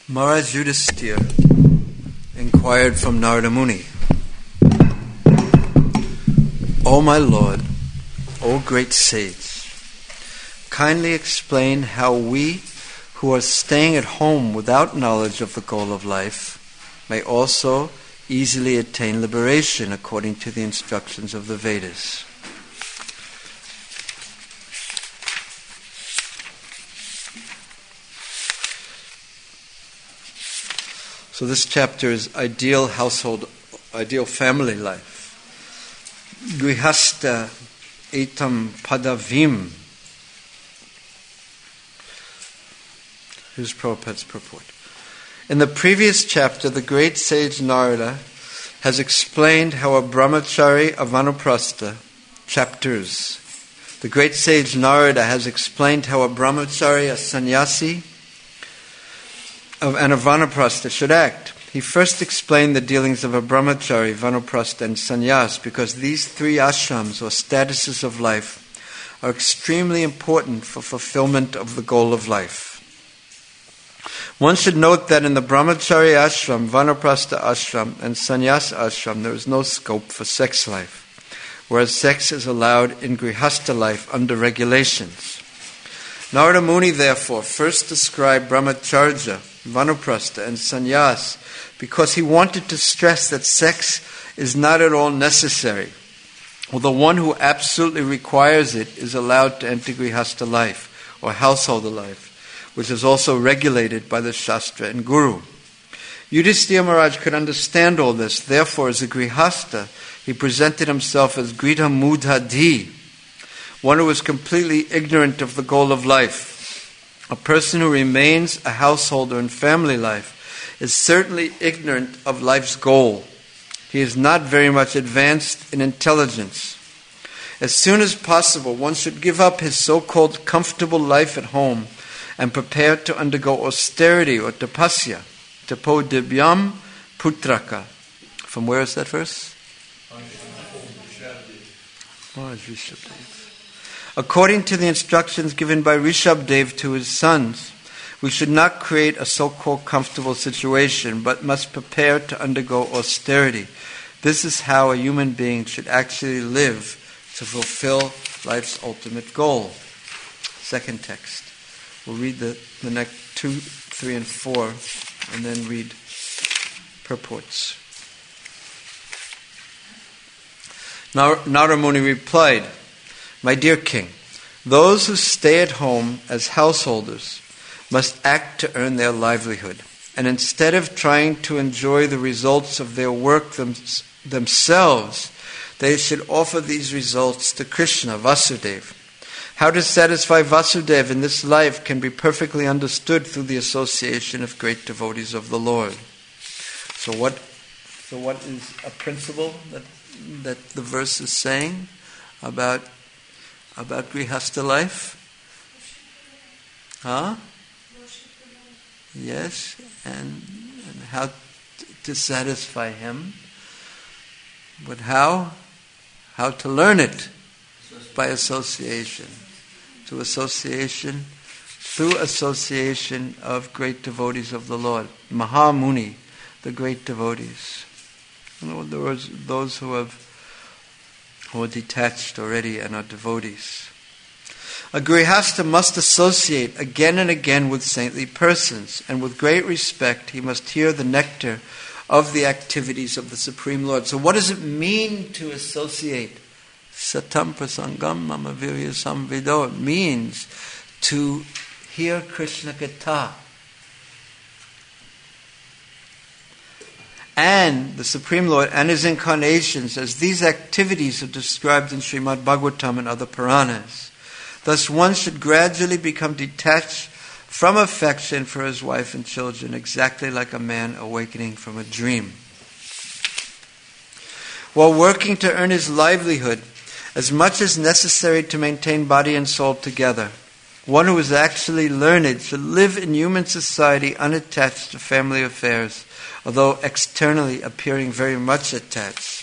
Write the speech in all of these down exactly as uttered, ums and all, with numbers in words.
Maharaj Yudhisthira inquired from Narada Muni, O my Lord, O great sage, kindly explain how we who are staying at home without knowledge of the goal of life may also easily attain liberation according to the instructions of the Vedas. So this chapter is ideal household, ideal family life. Grihastha etam padavim. Here's Prabhupada's purport. In the previous chapter, the great sage Narada has explained how a brahmachari, a vanaprastha, chapters. The great sage Narada has explained how a brahmachari, a sannyasi, and a vanaprastha should act. He first explained the dealings of a brahmachari, vanaprastha, and sannyas because these three ashrams or statuses of life are extremely important for fulfillment of the goal of life. One should note that in the brahmachari ashram, vanaprastha ashram, and sannyas ashram there is no scope for sex life, whereas sex is allowed in grihastha life under regulations. Narada Muni therefore first described brahmacharya, vanaprastha, and sannyas because he wanted to stress that sex is not at all necessary, although one who absolutely requires it is allowed to enter grihastha life or householder life, which is also regulated by the Shastra and Guru. Yudhisthira Maharaj could understand all this, therefore as a grihastha he presented himself as Gridha Mudhadhi, one who is completely ignorant of the goal of life. A person who remains a householder in family life is certainly ignorant of life's goal. He is not very much advanced in intelligence. As soon as possible, one should give up his so-called comfortable life at home and prepare to undergo austerity or tapasya. Tapo divyam putraka. From where is that verse? According to the instructions given by Rishabdev to his sons, we should not create a so-called comfortable situation, but must prepare to undergo austerity. This is how a human being should actually live to fulfill life's ultimate goal. Second text. We'll read the, the next two, three, and four, and then read purports. Narada Muni replied, My dear king, those who stay at home as householders must act to earn their livelihood, and instead of trying to enjoy the results of their work them, themselves, they should offer these results to Krishna, Vasudeva. How to satisfy Vasudeva in this life can be perfectly understood through the association of great devotees of the Lord. So what so what is a principle that that the verse is saying about about grihastha life? Huh? Yes, and, and how t- to satisfy him. But how? How to learn it? By association. To association, through association of great devotees of the Lord. Mahamuni, the great devotees. In other words, those who have who are detached already and are devotees. A grihastha must associate again and again with saintly persons, and with great respect he must hear the nectar of the activities of the Supreme Lord. So what does it mean to associate? Satam prasangam mama virya samvido. It means to hear Krishna Katha. And the Supreme Lord and His incarnations, as these activities are described in Srimad Bhagavatam and other Puranas. Thus one should gradually become detached from affection for his wife and children, exactly like a man awakening from a dream. While working to earn his livelihood, as much as necessary to maintain body and soul together, one who is actually learned should live in human society unattached to family affairs, although externally appearing very much attached.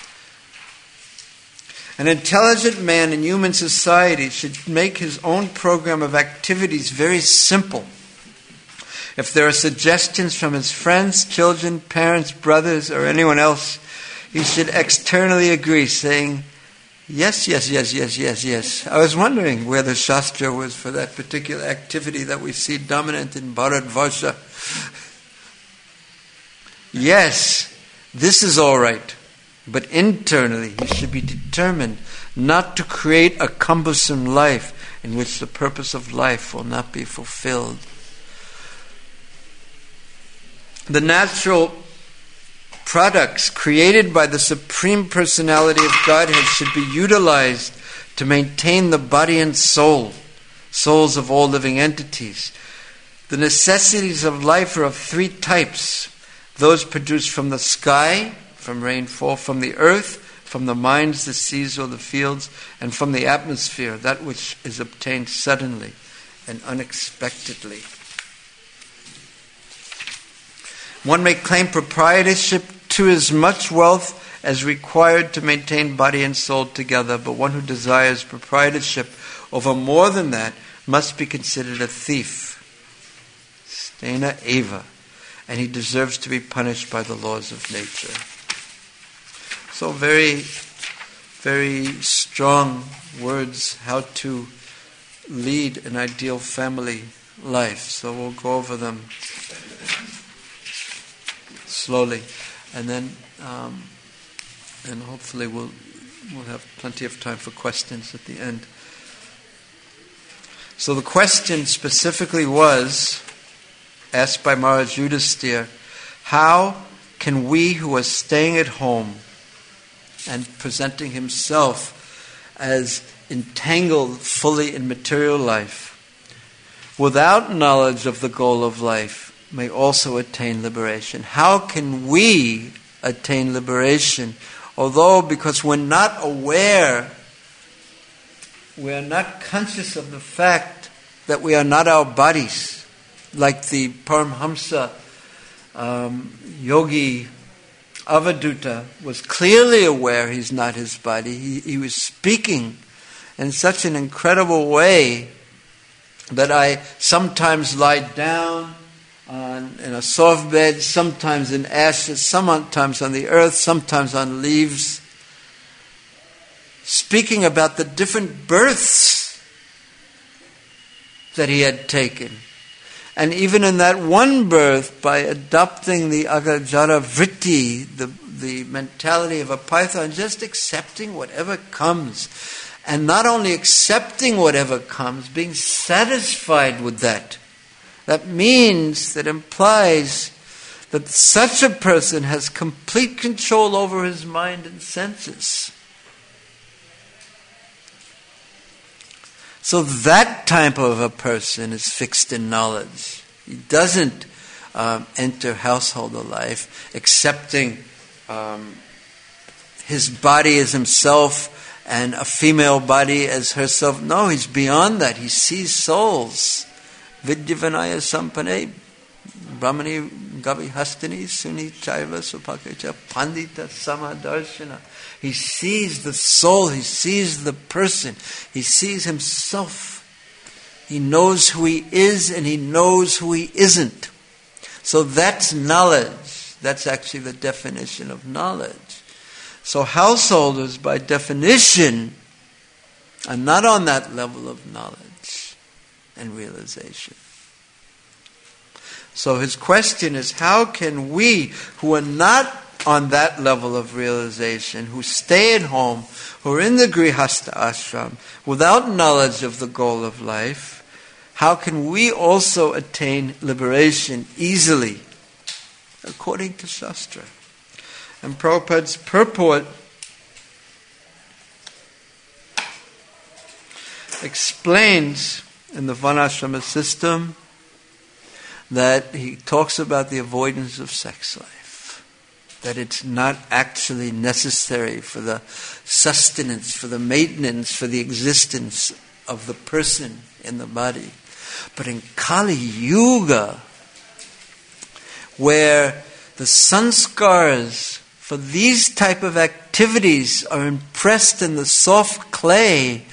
An intelligent man in human society should make his own program of activities very simple. If there are suggestions from his friends, children, parents, brothers, or anyone else, he should externally agree, saying, yes, yes, yes, yes, yes, yes. I was wondering where the Shastra was for that particular activity that we see dominant in Bharatvarsha. Yes, this is all right. But internally, he should be determined not to create a cumbersome life in which the purpose of life will not be fulfilled. The natural products created by the Supreme Personality of Godhead should be utilized to maintain the body and soul, souls of all living entities. The necessities of life are of three types. Those produced from the sky, from rainfall, from the earth, from the mines, the seas, or the fields, and from the atmosphere, that which is obtained suddenly and unexpectedly. One may claim proprietorship to as much wealth as required to maintain body and soul together, but one who desires proprietorship over more than that must be considered a thief. Stena eva. And he deserves to be punished by the laws of nature. So very, very strong words how to lead an ideal family life. So we'll go over them slowly, and then um, and hopefully we'll we'll have plenty of time for questions at the end. So the question specifically was asked by Maharaj Yudhisthira, how can we who are staying at home and presenting himself as entangled fully in material life, without knowledge of the goal of life, may also attain liberation? How can we attain liberation? Although, because we're not aware, we're not conscious of the fact that we are not our bodies. Like the Paramhamsa um, yogi Avaduta was clearly aware he's not his body. He, he was speaking in such an incredible way that I sometimes lie down on, in a soft bed, sometimes in ashes, sometimes on the earth, sometimes on leaves, speaking about the different births that he had taken. And even in that one birth, by adopting the agajara vritti, the, the mentality of a python, just accepting whatever comes. And not only accepting whatever comes, being satisfied with that. That means, that implies that such a person has complete control over his mind and senses. So that type of a person is fixed in knowledge. He doesn't um, enter householder life accepting um, his body as himself and a female body as herself. No, he's beyond that. He sees souls. Vidyavanaya sampane brahmani gavi hastini suni chaiva supakacha pandita samadarshana. He sees the soul, he sees the person, he sees himself. He knows who he is and he knows who he isn't. So that's knowledge. That's actually the definition of knowledge. So householders, by definition, are not on that level of knowledge and realization. So his question is, how can we, who are not on that level of realization, who stay at home, who are in the Grihastha ashram, without knowledge of the goal of life, how can we also attain liberation easily, according to Shastra? And Prabhupada's purport explains in the Varnashrama system that he talks about the avoidance of sex life. That it's not actually necessary for the sustenance, for the maintenance, for the existence of the person in the body. But in Kali Yuga, where the sanskars for these type of activities are impressed in the soft clay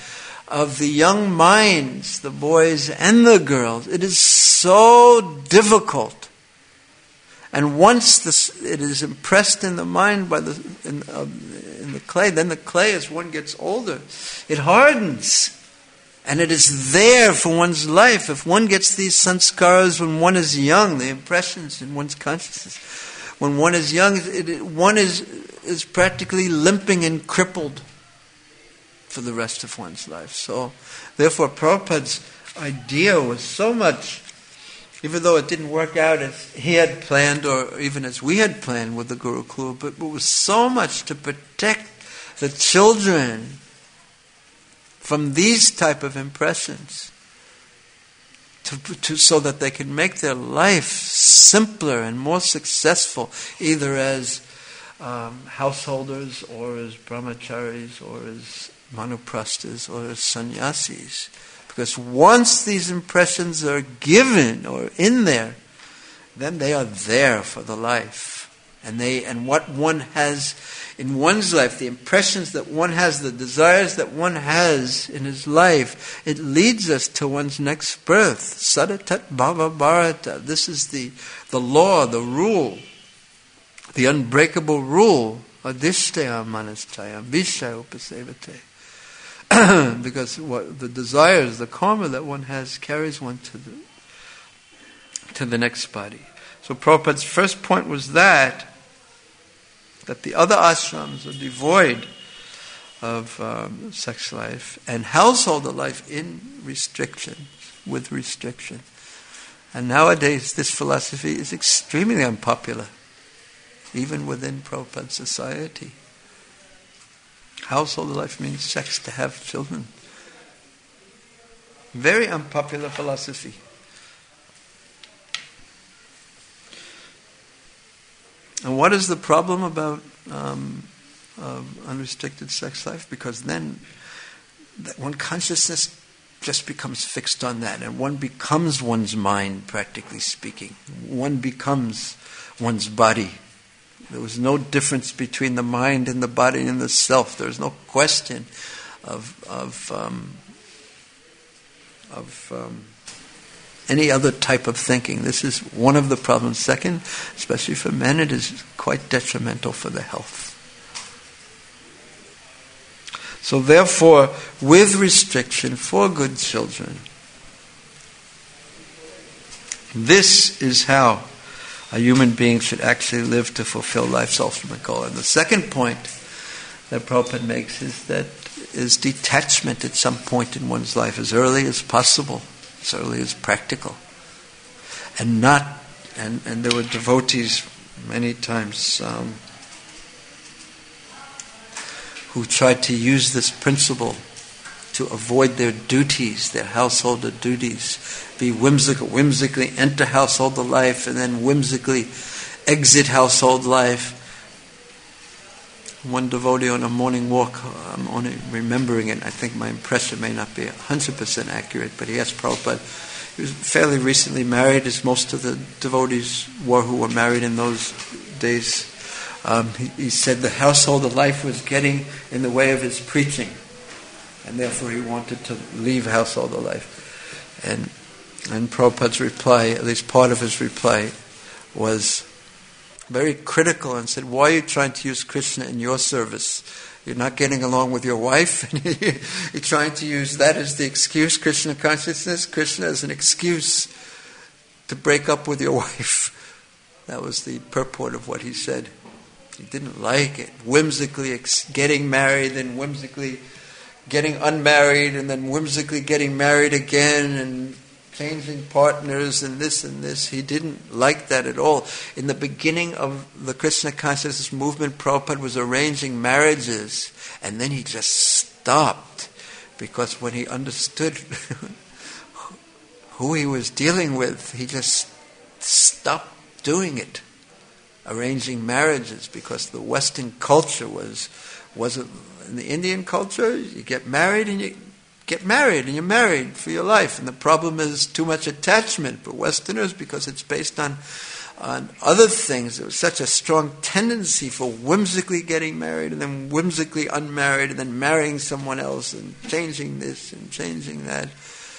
of the young minds, the boys and the girls. It is so difficult. And once this, it is impressed in the mind by the in, uh, in the clay, then the clay, as one gets older, it hardens. And it is there for one's life. If one gets these sanskaras when one is young, the impressions in one's consciousness, when one is young, it, it, one is, is practically limping and crippled for the rest of one's life. So, therefore, Prabhupada's idea was so much, even though it didn't work out as he had planned or even as we had planned with the Gurukula, but it was so much to protect the children from these type of impressions, to, to, so that they can make their life simpler and more successful, either as um, householders or as brahmacharis or as manuprastas or as sannyasis. Because once these impressions are given or in there, then they are there for the life. And they and what one has in one's life, the impressions that one has, the desires that one has in his life, it leads us to one's next birth. Sadatat bhava bharata. This is the, the law, the rule, the unbreakable rule. Adhishtaya manastaya vishaya upasevate. Because what the desires, the karma that one has carries one to the to the next body. So Prabhupada's first point was that that the other ashrams are devoid of um, sex life and household life in restriction, with restriction. And nowadays this philosophy is extremely unpopular, even within Prabhupada society. Household life means sex, to have children. Very unpopular philosophy. And what is the problem about um, uh, unrestricted sex life? Because then that one consciousness just becomes fixed on that, and one becomes one's mind, practically speaking. One becomes one's body. There was no difference between the mind and the body and the self. There was no question of of um, of um, any other type of thinking. This is one of the problems. Second, especially for men, it is quite detrimental for the health. So therefore, with restriction for good children, this is how a human being should actually live to fulfill life's ultimate goal. And the second point that Prabhupada makes is that is detachment at some point in one's life, as early as possible, as early as practical. And not, and, and there were devotees many times um, who tried to use this principle to avoid their duties, their householder duties, be whimsical, whimsically enter householder life and then whimsically exit household life. One devotee on a morning walk, I'm only remembering it, I think my impression may not be one hundred percent accurate, but he asked Prabhupada, he was fairly recently married, as most of the devotees were who were married in those days. Um, he, he said the householder life was getting in the way of his preaching, and therefore he wanted to leave householder life. And and Prabhupada's reply, at least part of his reply, was very critical and said, why are you trying to use Krishna in your service? You're not getting along with your wife, and you're trying to use that as the excuse, Krishna consciousness, Krishna as an excuse to break up with your wife. That was the purport of what he said. He didn't like it. Whimsically ex- getting married, then whimsically getting unmarried, and then whimsically getting married again, and changing partners and this and this. He didn't like that at all. In the beginning of the Krishna consciousness movement, Prabhupada was arranging marriages, and then he just stopped, because when he understood who he was dealing with, he just stopped doing it, arranging marriages, because the Western culture was, was a, in the Indian culture, you get married and you get married, and you're married for your life. And the problem is too much attachment for Westerners because it's based on on other things. There was such a strong tendency for whimsically getting married and then whimsically unmarried and then marrying someone else and changing this and changing that.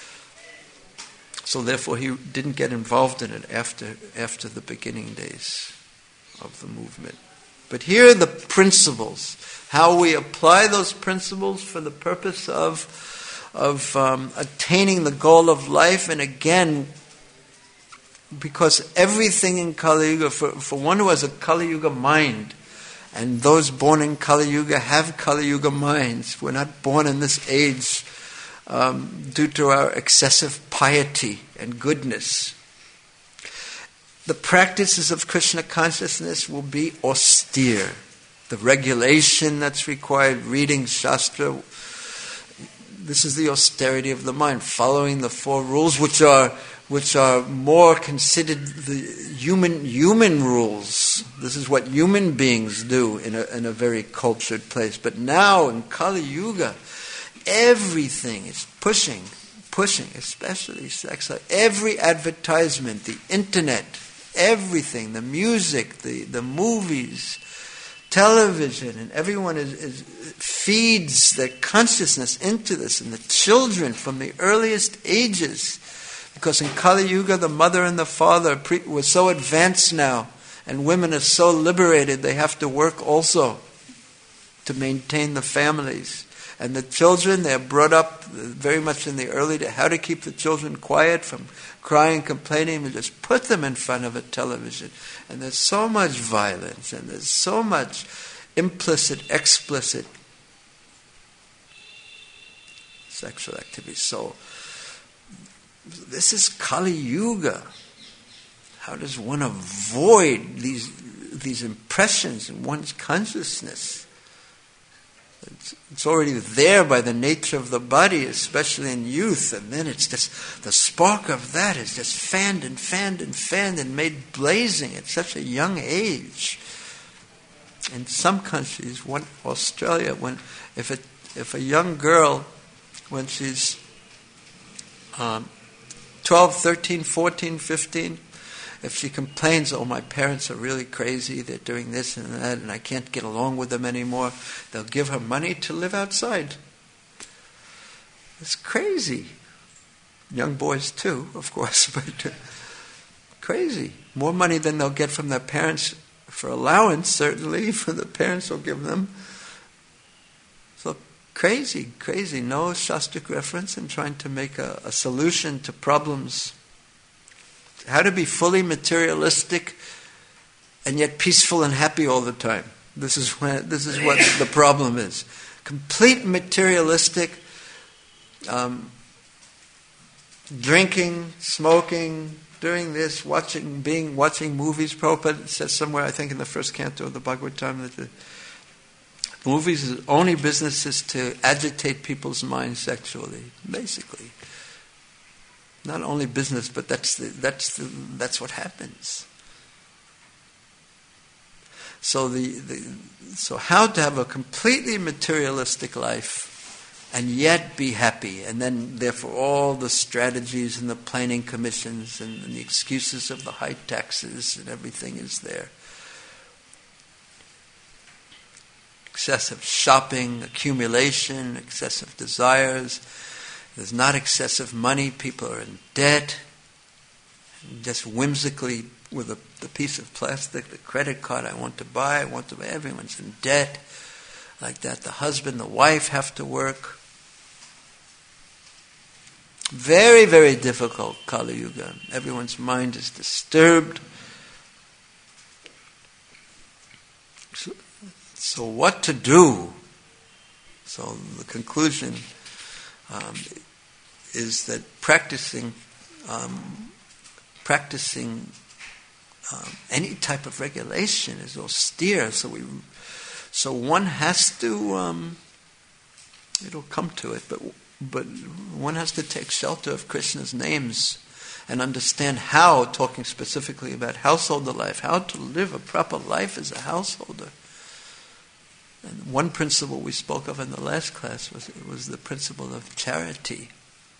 So therefore he didn't get involved in it after after the beginning days of the movement. But here are the principles, how we apply those principles for the purpose of, of um, attaining the goal of life. And again, because everything in Kali Yuga, for, for one who has a Kali Yuga mind, and those born in Kali Yuga have Kali Yuga minds. We're not born in this age um, due to our excessive piety and goodness. The practices of Krishna consciousness will be austere. The regulation that's required, reading Shastra, this is the austerity of the mind, following the four rules, which are which are more considered the human human rules. This is what human beings do in a in a very cultured place. But now in Kali Yuga, everything is pushing, pushing, especially sex life. Every advertisement, the internet, everything, the music, the, the movies, television, and everyone is, is feeds their consciousness into this, and the children from the earliest ages. Because in Kali Yuga, the mother and the father pre- were so advanced now, and women are so liberated, they have to work also to maintain the families. And the children, they're brought up very much in the early days, how to keep the children quiet from crying, complaining, and just put them in front of a television. And there's so much violence, and there's so much implicit, explicit sexual activity. So, this is Kali Yuga. How does one avoid these these impressions in one's consciousness? It's, it's already there by the nature of the body, especially in youth, and then it's just the spark of that is just fanned and fanned and fanned and made blazing at such a young age. In some countries, one Australia, when if it if a young girl, when she's um, twelve, thirteen, fourteen, fifteen, if she complains, oh, my parents are really crazy, they're doing this and that, and I can't get along with them anymore, they'll give her money to live outside. It's crazy. Young boys too, of course, but uh, crazy. More money than they'll get from their parents for allowance, certainly, for the parents will give them. So crazy, crazy. No Shastric reference in trying to make a, a solution to problems. How to be fully materialistic and yet peaceful and happy all the time. This is when, this is what the problem is. Complete materialistic, um, drinking, smoking, doing this, watching, being watching movies. Prabhupada says somewhere, I think in the first canto of the Bhagavatam, that the movies' only business is to agitate people's minds sexually, basically. Not only business, but that's the, that's the, that's what happens. So the, the so how to have a completely materialistic life and yet be happy, and then therefore all the strategies and the planning commissions and, and the excuses of the high taxes and everything is there. Excessive shopping, accumulation, excessive desires. There's not excessive money. People are in debt. Just whimsically, with a, the piece of plastic, the credit card I want to buy, I want to buy. Everyone's in debt. Like that, the husband, the wife have to work. Very, very difficult, Kali Yuga. Everyone's mind is disturbed. So, so what to do? So the conclusion um, is that practicing um, practicing um, any type of regulation is austere. So we, so one has to. Um, it'll come to it, but but one has to take shelter of Krishna's names and understand how. Talking specifically about householder life, how to live a proper life as a householder. And one principle we spoke of in the last class was, was the principle of charity.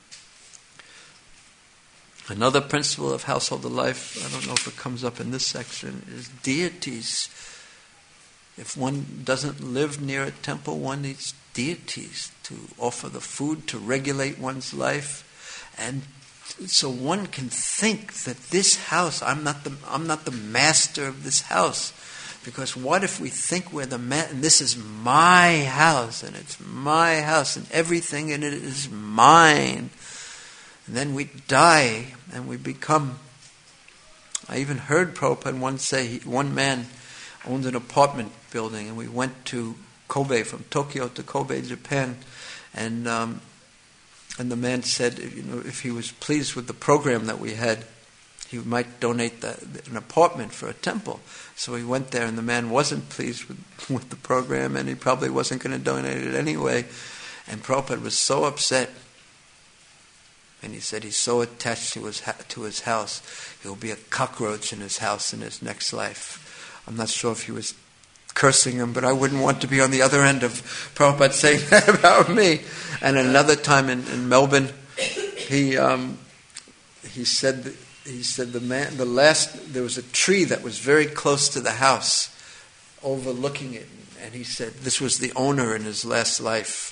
Another principle of household life, I don't know if it comes up in this section, is deities. If one doesn't live near a temple, one needs deities to offer the food, to regulate one's life. And so one can think that this house, I'm not the I'm not the master of this house. Because what if we think we're the man, and this is my house, and it's my house, and everything in it is mine. And then we die, and we become... I even heard Prabhupada once say, he, one man owned an apartment building, and we went to Kobe, from Tokyo to Kobe, Japan, and um, and the man said, you know, if he was pleased with the program that we had, he might donate the, an apartment for a temple. So he went there, and the man wasn't pleased with, with the program, and he probably wasn't going to donate it anyway. And Prabhupada was so upset, and he said he's so attached to his to his house, he will be a cockroach in his house in his next life. I'm not sure if he was cursing him, but I wouldn't want to be on the other end of Prabhupada saying that about me. And another time in, in Melbourne, he um, he said that, he said the man the last there was a tree that was very close to the house, overlooking it, and he said this was the owner in his last life.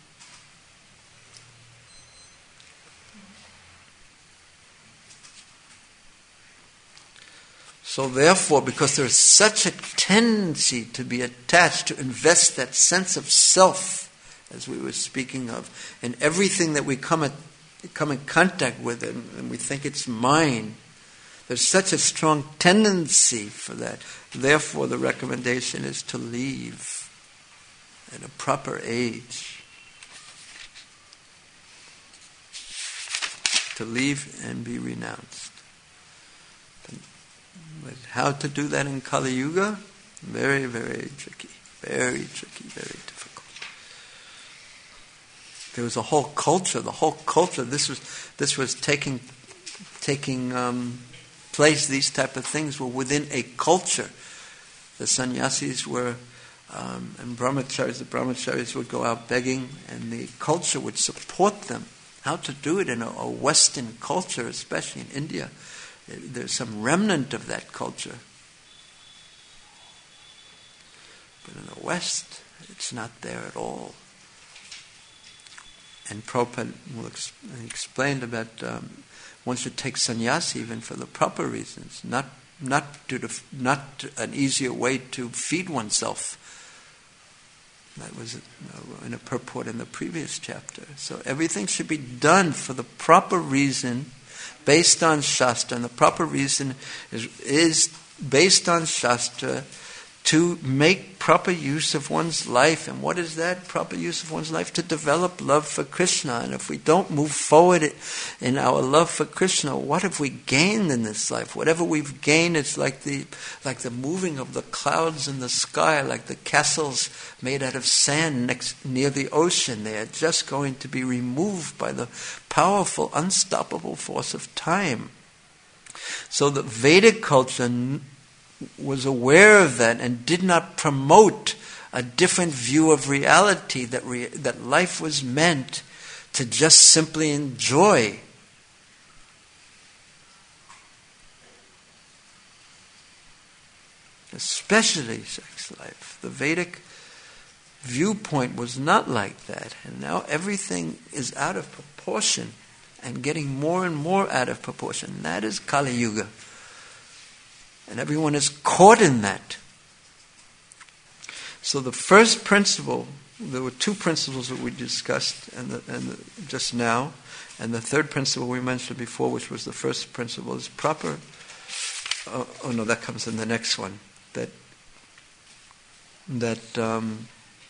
So therefore, because there is such a tendency to be attached, to invest that sense of self, as we were speaking of, in everything that we come, at, come in contact with, and, and we think it's mine, there's such a strong tendency for that. Therefore, the recommendation is to leave at a proper age. To leave and be renounced. But how to do that in Kali Yuga? Very, very tricky. Very tricky, very difficult. There was a whole culture, the whole culture, this was this was taking taking um, place, these type of things were within a culture. The sannyasis were, um, and brahmacharis, the brahmacharis would go out begging, and the culture would support them. How to do it in a, a Western culture, especially in India. There's some remnant of that culture. But in the West, it's not there at all. And Prabhupada will ex- explained about um, one should take sannyas even for the proper reasons, not not due to not an easier way to feed oneself. That was in a purport in the previous chapter. So everything should be done for the proper reason, based on Shastra, and the proper reason is, is based on Shastra to make proper use of one's life. And what is that? Proper use of one's life? To develop love for Krishna. And if we don't move forward in our love for Krishna, what have we gained in this life? Whatever we've gained, it's like the like the moving of the clouds in the sky, like the castles made out of sand next near the ocean. They are just going to be removed by the powerful, unstoppable force of time. So the Vedic culture was aware of that and did not promote a different view of reality, that re- that life was meant to just simply enjoy. Especially sex life. The Vedic viewpoint was not like that, and now everything is out of proportion and getting more and more out of proportion. That is Kali Yuga. And everyone is caught in that. So the first principle, there were two principles that we discussed and, the, and the, just now, and the third principle we mentioned before, which was the first principle, is proper. Oh, oh no, that comes in the next one. That that um,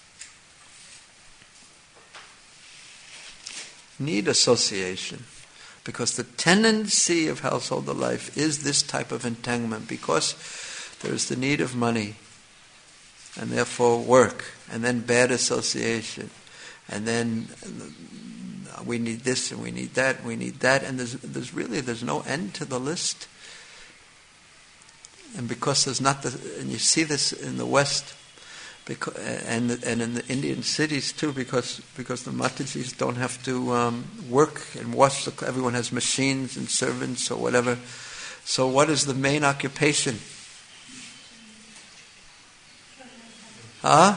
need association. Because the tendency of household life is this type of entanglement, because there is the need of money, and therefore work, and then bad association, and then we need this and we need that, and we need that, and there's there's really there's no end to the list. And because there's not the, and you see this in the West, because, and and in the Indian cities too, because because the Matajis don't have to um, work and wash. The, everyone has machines and servants or whatever. So what is the main occupation? Huh?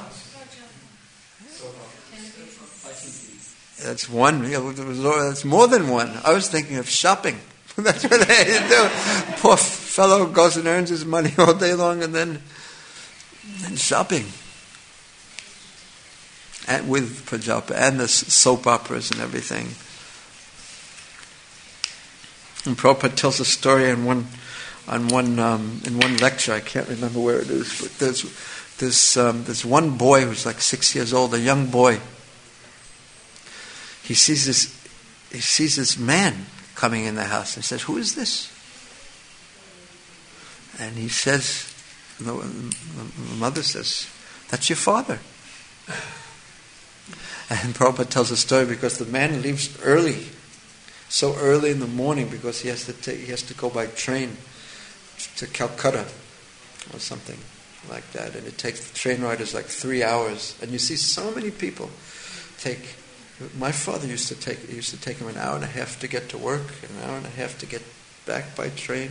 That's one. That's more than one. I was thinking of shopping. That's what they do. Poor fellow goes and earns his money all day long, and then, then shopping. And with Prajapa and the soap operas and everything. And Prabhupada tells a story in one, on one um, in one lecture. I can't remember where it is, but there's there's um, there's one boy who's like six years old, a young boy. He sees this he sees this man coming in the house and says, "Who is this?" And he says, the, the mother says, "That's your father." And Prabhupada tells a story because the man leaves early, so early in the morning, because he has to take, he has to go by train to Calcutta or something like that, and it takes the train ride is like three hours, and you see so many people take. My father used to take it used to take him an hour and a half to get to work, an hour and a half to get back by train.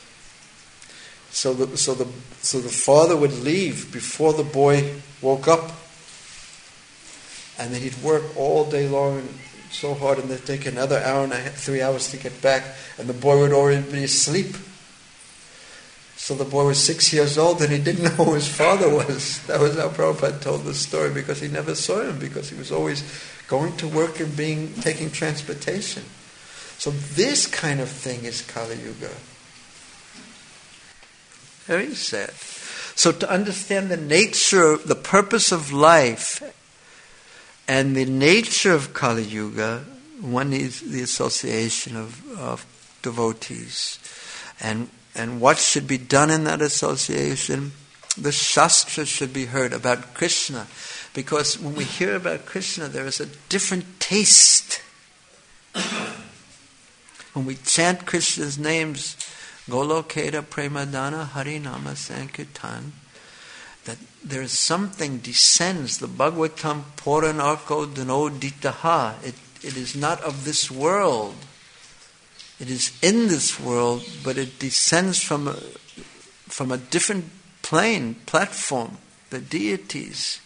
So the so the so the father would leave before the boy woke up, and then he'd work all day long and so hard, and then take another hour and a half, three hours to get back, and the boy would already be asleep. So the boy was six years old and he didn't know who his father was. That was how Prabhupada told the story, because he never saw him, because he was always going to work and being taking transportation. So this kind of thing is Kali Yuga. Very sad. So to understand the nature, the purpose of life, and the nature of Kali Yuga, one needs the association of, of devotees. And and what should be done in that association? The Shastra should be heard about Krishna. Because when we hear about Krishna, there is a different taste. When we chant Krishna's names, Golokeda Premadana Harinama Sankirtan, that there is something descends. The Bhagavatam Puranarko Dhanoditaha. It it is not of this world. It is in this world, but it descends from a, from a different plane, platform, the deities.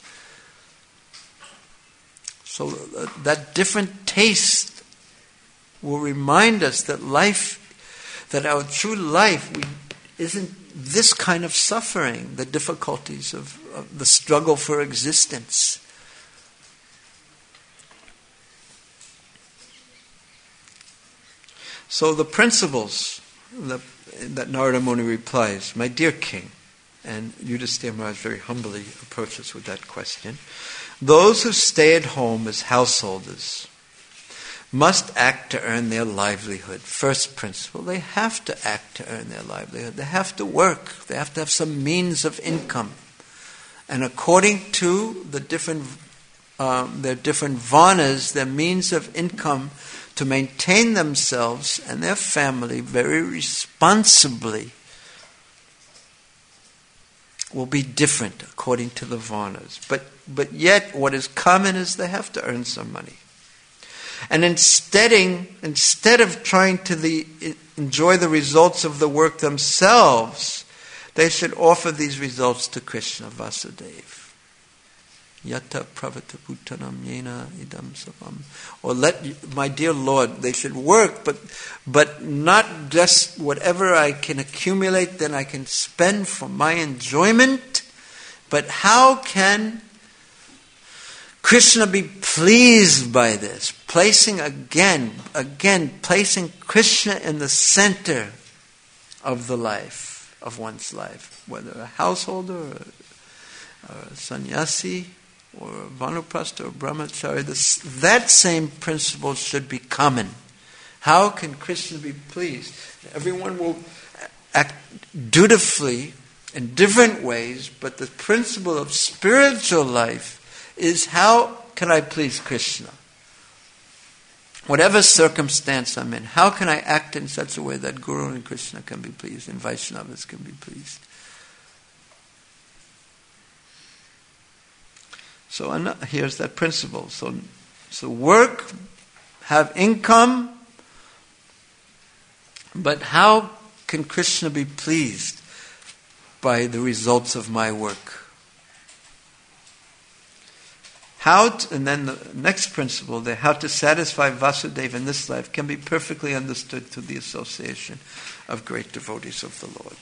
So uh, that different taste will remind us that life, that our true life we, isn't this kind of suffering, the difficulties of, of the struggle for existence. So the principles that, that Narada Muni replies, "My dear king," and Yudhisthira Maharaj very humbly approaches with that question, "Those who stay at home as householders must act to earn their livelihood." First principle, they have to act to earn their livelihood. They have to work. They have to have some means of income. And according to the different, um, their different varnas, their means of income to maintain themselves and their family very responsibly will be different according to the varnas. But but yet what is common is they have to earn some money. And instead, instead of trying to the, enjoy the results of the work themselves, they should offer these results to Krishna Vasudeva. Yata pravata bhutanam yena idam savam. Or let, my dear Lord, they should work, but but not just whatever I can accumulate, then I can spend for my enjoyment. But how can Krishna be pleased by this? Placing again, again, placing Krishna in the center of the life, of one's life. Whether a householder, or a, or a sannyasi, or a vanuprastha, or brahmachari, this, that same principle should be common. How can Krishna be pleased? Everyone will act dutifully in different ways, but the principle of spiritual life is, how can I please Krishna? Whatever circumstance I'm in, how can I act in such a way that Guru and Krishna can be pleased and Vaishnavas can be pleased? So here's that principle. So, so work, have income, but how can Krishna be pleased by the results of my work? How to, and then the next principle there, how to satisfy Vasudeva in this life can be perfectly understood through the association of great devotees of the Lord.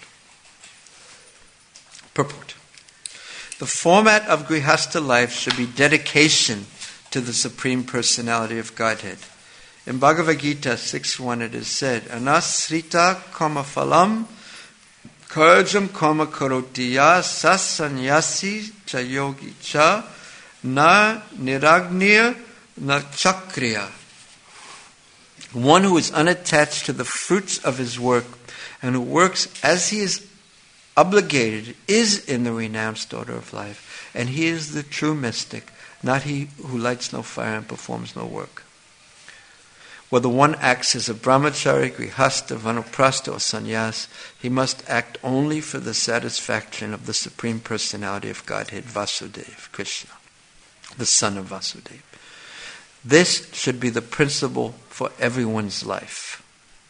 Purport. The format of Grihastha life should be dedication to the Supreme Personality of Godhead. In Bhagavad Gita six one it is said, Anasrita karma phalam karjam karma karotiya sasanyasi cha yogi cha na niragnir na chakriya. One who is unattached to the fruits of his work and who works as he is obligated is in the renounced order of life, and he is the true mystic, not he who lights no fire and performs no work. Whether one acts as a brahmachari, grihastha, vanaprastha, or sannyas, he must act only for the satisfaction of the Supreme Personality of Godhead, Vasudeva, Krishna, the son of Vasudeva. This should be the principle for everyone's life.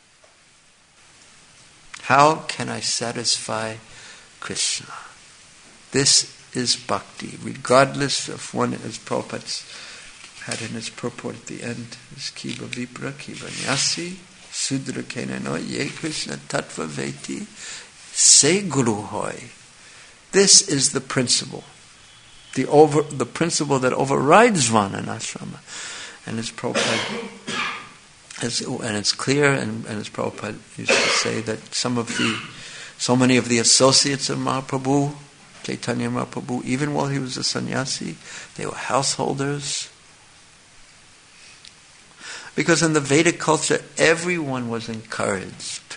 How can I satisfy Krishna? This is bhakti, regardless of one, as Prabhupada had in his purport at the end, is kiba vipra, kiba nyasi, sudra kenano, ye Krishna tattva veti, se guru hoy. This is the principle, the over the principle that overrides Varnanashrama. And as Prabhupada, as, and it's clear, and, and as Prabhupada used to say, that some of the, so many of the associates of Mahaprabhu, Chaitanya Mahaprabhu, even while he was a sannyasi, they were householders. Because in the Vedic culture, everyone was encouraged.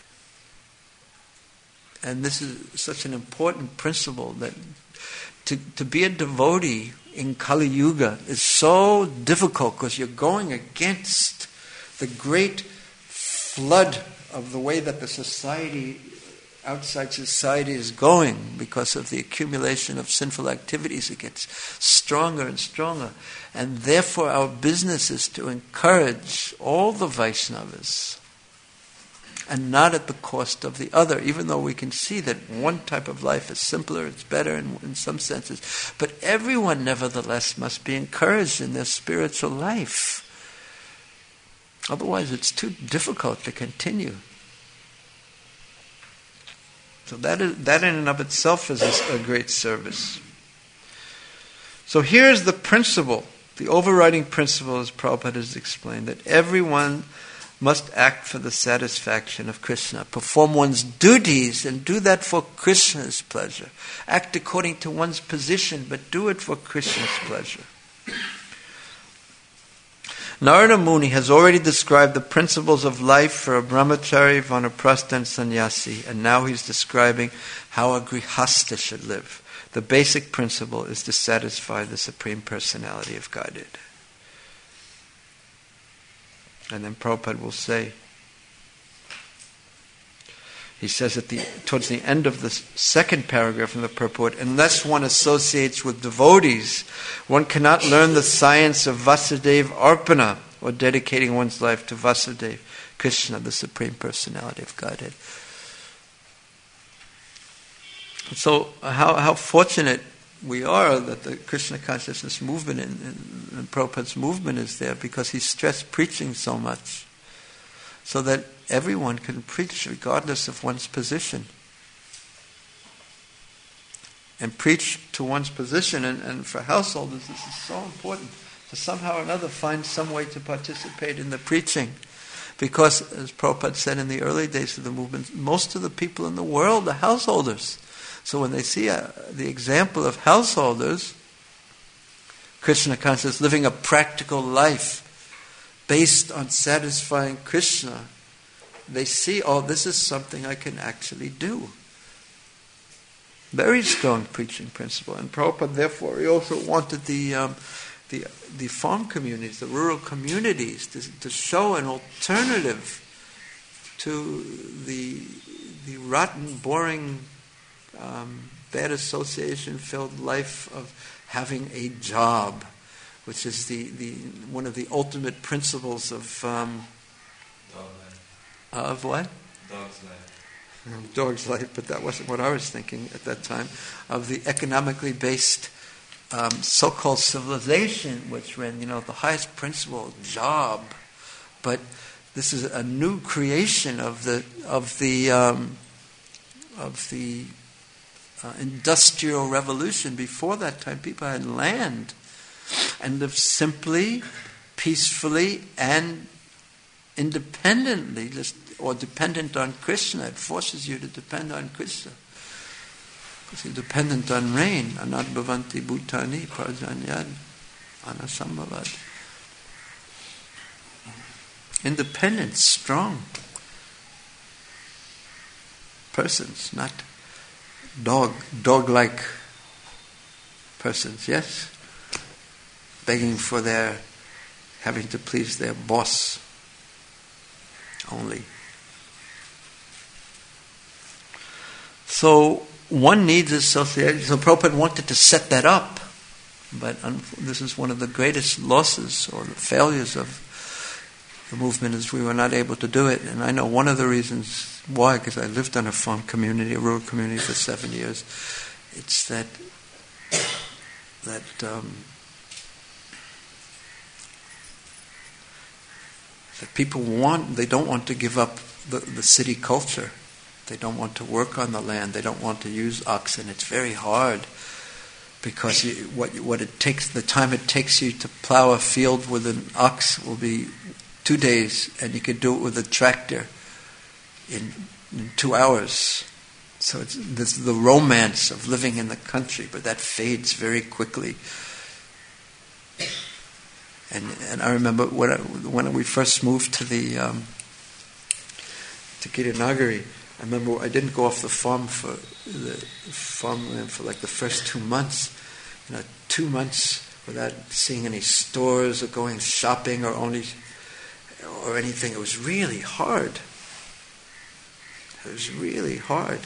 And this is such an important principle, that to, to be a devotee in Kali Yuga is so difficult because you're going against the great flood of the way that the society, outside society is going because of the accumulation of sinful activities. It gets stronger and stronger. And therefore our business is to encourage all the Vaishnavas, and not at the cost of the other, even though we can see that one type of life is simpler, it's better in, in some senses. But everyone nevertheless must be encouraged in their spiritual life. Otherwise it's too difficult to continue. So that is, that in and of itself is a, a great service. So here's the principle, the overriding principle, as Prabhupada has explained, that everyone must act for the satisfaction of Krishna. Perform one's duties and do that for Krishna's pleasure. Act according to one's position, but do it for Krishna's pleasure. Narada Muni has already described the principles of life for a brahmachari, vanaprastha, and sannyasi, and now he's describing how a grihastha should live. The basic principle is to satisfy the Supreme Personality of Godhead. And then Prabhupada will say, he says at the towards the end of the second paragraph in the purport, unless one associates with devotees, one cannot learn the science of Vasudeva Arpana, or dedicating one's life to Vasudeva, Krishna, the Supreme Personality of Godhead. So how how fortunate we are that the Krishna consciousness movement and, and, and Prabhupada's movement is there, because he stressed preaching so much, so that everyone can preach regardless of one's position. And preach to one's position, and, and for householders this is so important, to somehow or another find some way to participate in the preaching. Because, as Prabhupada said in the early days of the movement, most of the people in the world are householders. So when they see a, the example of householders, Krishna consciousness, living a practical life based on satisfying Krishna, they see, oh, this is something I can actually do. Very strong preaching principle. And Prabhupada, therefore, he also wanted the um, the the farm communities, the rural communities, to, to show an alternative to the the rotten, boring, um, bad association-filled life of having a job, which is the, the one of the ultimate principles of um, Dog life. of what? Dog's life. Dog's life, but that wasn't what I was thinking at that time, of the economically based um, so-called civilization, which ran, you know, the highest principle, job. But this is a new creation of the of the um, of the uh, industrial revolution. Before that time, people had land and lived simply, peacefully, and independently, just or dependent on Krishna. It forces you to depend on Krishna. Because you're dependent on rain. Anad bhavanti bhutani parjanyad anasambhavad. Independent, strong persons, not dog, dog-like persons, yes? Begging for their, having to please their boss only. So one needs association. So Prabhupada wanted to set that up, but un- this is one of the greatest losses or the failures of the movement, is we were not able to do it. And I know one of the reasons why, because I lived in a farm community, a rural community for seven years. It's that that um, that people want. They don't want to give up the, the city culture. They don't want to work on the land. They don't want to use oxen. It's very hard because you, what what it takes, the time it takes you to plow a field with an ox will be two days, and you could do it with a tractor in, in two hours. So it's this the romance of living in the country, but that fades very quickly. And and I remember when I, when we first moved to the um, to Girinagari. I remember I didn't go off the farm for the farmland for like the first two months. You know, two months without seeing any stores or going shopping or only or anything. It was really hard. It was really hard.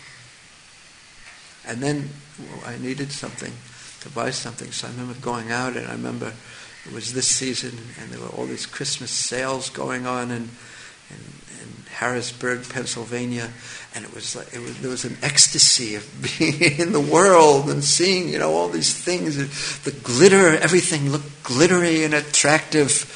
And then well, I needed something to buy something, so I remember going out, and I remember it was this season, and there were all these Christmas sales going on, and. and in Harrisburg, Pennsylvania, and it was like it was, there was an ecstasy of being in the world and seeing, you know, all these things, the glitter, everything looked glittery and attractive.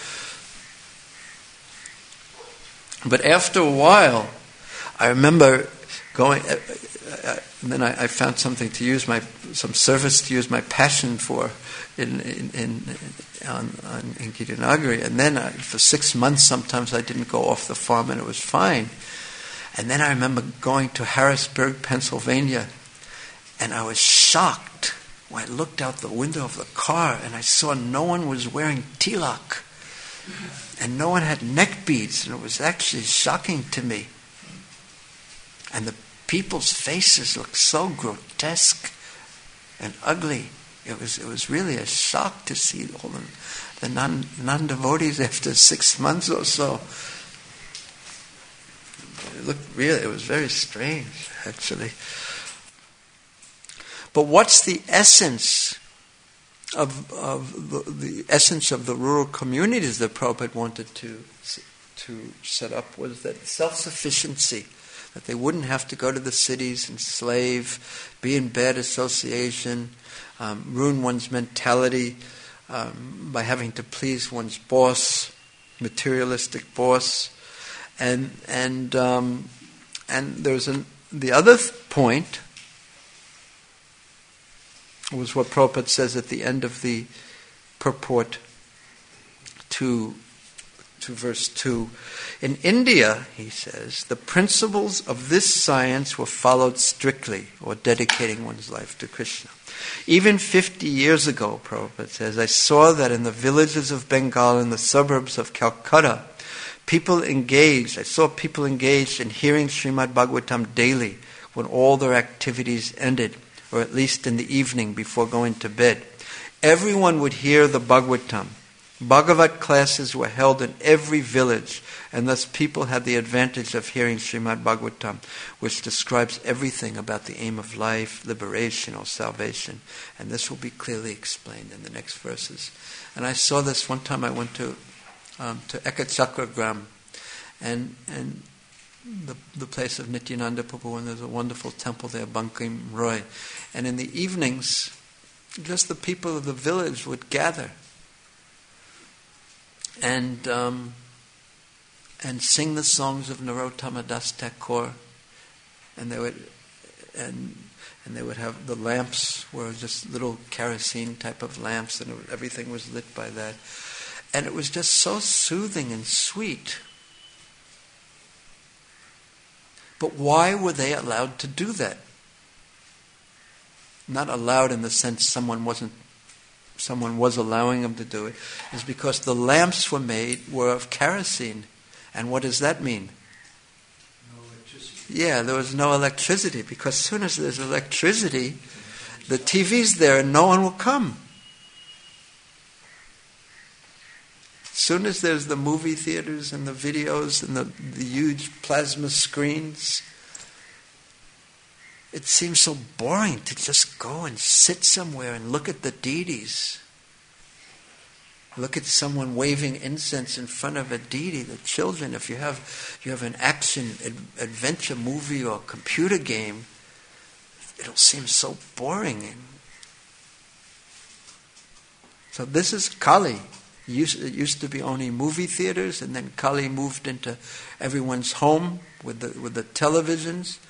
But after a while, I remember going, uh, uh, and then I, I found something to use my some service to use my passion for in in. in On, on, in Girinagari, and then I, for six months sometimes I didn't go off the farm, and it was fine. And then I remember going to Harrisburg, Pennsylvania, and I was shocked when I looked out the window of the car and I saw no one was wearing tilak, and no one had neck beads, and it was actually shocking to me. And the people's faces looked so grotesque and ugly. It was it was really a shock to see all the, the non, non-devotees after six months or so. It looked really, it was very strange, actually. But what's the essence of of the, the essence of the rural communities that Prabhupada wanted to to set up was that self-sufficiency. That they wouldn't have to go to the cities and slave, be in bad association, um, ruin one's mentality um, by having to please one's boss, materialistic boss, and and um, and there's an the other th- point was what Prabhupada says at the end of the purport to. To verse two. In India, he says, the principles of this science were followed strictly, or dedicating one's life to Krishna. Even fifty years ago, Prabhupada says, I saw that in the villages of Bengal and the suburbs of Calcutta, people engaged, I saw people engaged in hearing Srimad Bhagavatam daily when all their activities ended, or at least in the evening before going to bed. Everyone would hear the Bhagavatam Bhagavat classes were held in every village, and thus people had the advantage of hearing Srimad Bhagavatam, which describes everything about the aim of life, liberation or salvation. And this will be clearly explained in the next verses. And I saw this one time. I went to um, to Ekachakragram, and and the the place of Nityananda Prabhu, and there's a wonderful temple there, Bankim Roy. And in the evenings, just the people of the village would gather and um, and sing the songs of Narottama Das Thakur, and they would and and they would have the lamps were just little kerosene type of lamps, and it, everything was lit by that, and it was just so soothing and sweet. But why were they allowed to do that? Not allowed in the sense someone wasn't someone was allowing them to do it, is because the lamps were made were of kerosene. And what does that mean? No electricity. Yeah, there was no electricity, because as soon as there's electricity, the T V's there and no one will come. As soon as there's the movie theaters and the videos and the, the huge plasma screens, it seems so boring to just go and sit somewhere and look at the deities. Look at someone waving incense in front of a deity. The children, if you have you have an action ad- adventure movie or computer game, it'll seem so boring. So this is Kali. It used, it used to be only movie theaters, and then Kali moved into everyone's home with the with the televisions.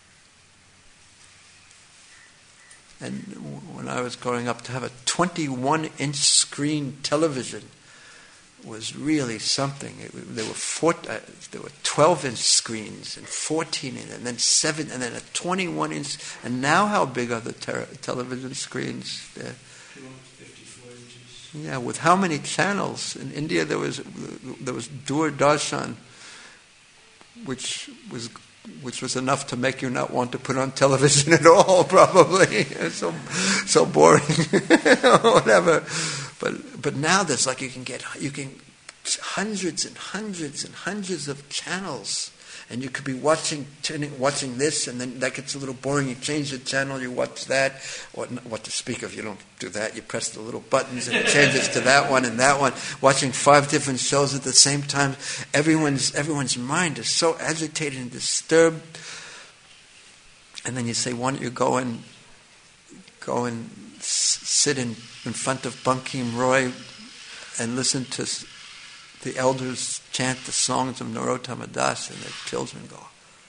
And when I was growing up, to have a twenty-one inch screen television was really something. It, there were four, uh, there were twelve inch screens and fourteen inch, and then seven, and then a twenty-one inch. And now, how big are the ter- television screens? They're, fifty-four inches. yeah, with how many channels? In India, there was there was Doordarshan, which was. which was enough to make you not want to put on television at all, probably. It's so so boring, whatever. But but now there's like you can get you can hundreds and hundreds and hundreds of channels, and you could be watching turning, watching this, and then that gets a little boring. You change the channel, you watch that. Or what to speak of? You don't do that. You press the little buttons, and it changes to that one and that one. Watching five different shows at the same time. Everyone's everyone's mind is so agitated and disturbed. And then you say, "Why don't you go and go and s- sit in, in front of Bankim Roy and listen to the elders chant the songs of Narottama Das," and the children go.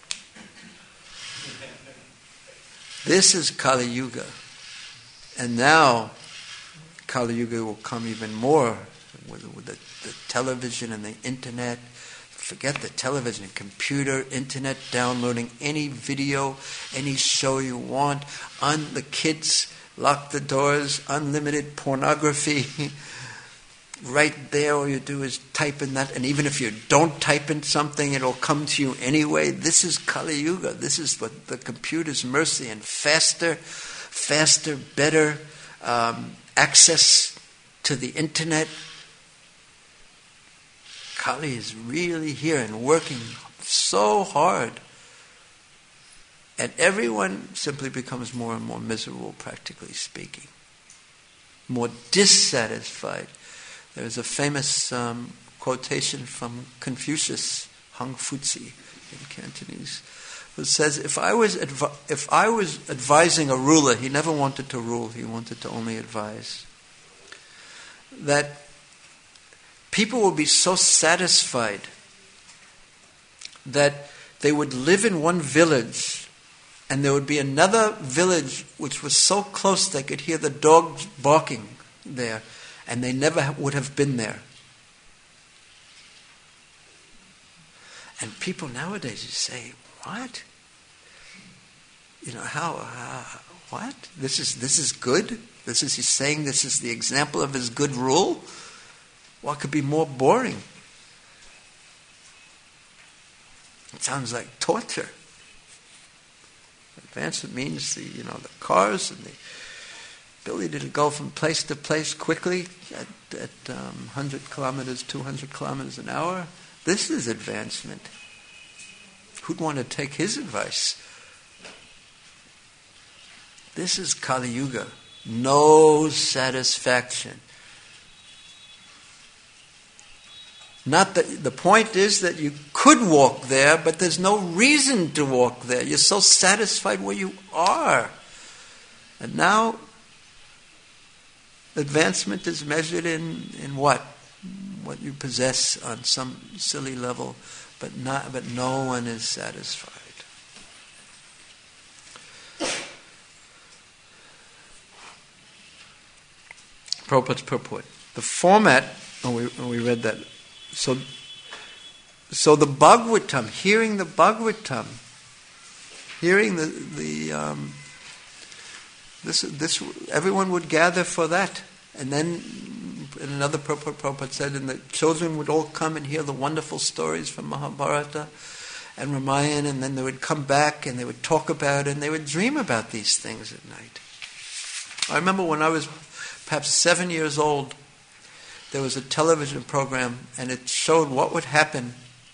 This is Kali Yuga. And now Kali Yuga will come even more with, with the, the television and the internet. Forget the television, computer, internet, downloading any video, any show you want. On the kids, lock the doors, unlimited pornography. Right there, all you do is type in that, and even if you don't type in something, it'll come to you anyway. This is Kali Yuga. This is what the computer's mercy, and faster, faster, better um, access to the internet. Kali is really here and working so hard. And everyone simply becomes more and more miserable, practically speaking. More dissatisfied. There's a famous um, quotation from Confucius, Hung Fuzi in Cantonese, who says, if I was advi- if I was advising a ruler, he never wanted to rule, he wanted to only advise, that people would be so satisfied that they would live in one village and there would be another village which was so close they could hear the dogs barking there, and they never would have been there. And people nowadays you say, what? You know, how, uh, what? This is this is good? This is, he's saying this is the example of his good rule? What could be more boring? It sounds like torture. Advancement means the, you know, the cars and the ability to go from place to place quickly at, at um, one hundred kilometers, two hundred kilometers an hour. This is advancement. Who'd want to take his advice? This is Kali Yuga. No satisfaction. Not that the point is that you could walk there, but there's no reason to walk there. You're so satisfied where you are. And now, advancement is measured in, in what? What you possess on some silly level, but not. But no one is satisfied. Prabhupada's purport. The format. Oh, we, oh, we read that. So, so the Bhagavatam, hearing the Bhagavatam, hearing the the um, this this everyone would gather for that, and then in another Prabhupada, Prabhupada said, and the children would all come and hear the wonderful stories from Mahabharata and Ramayana, and then they would come back and they would talk about it and they would dream about these things at night. I remember when I was perhaps seven years old. There was a television program, and it showed what would happen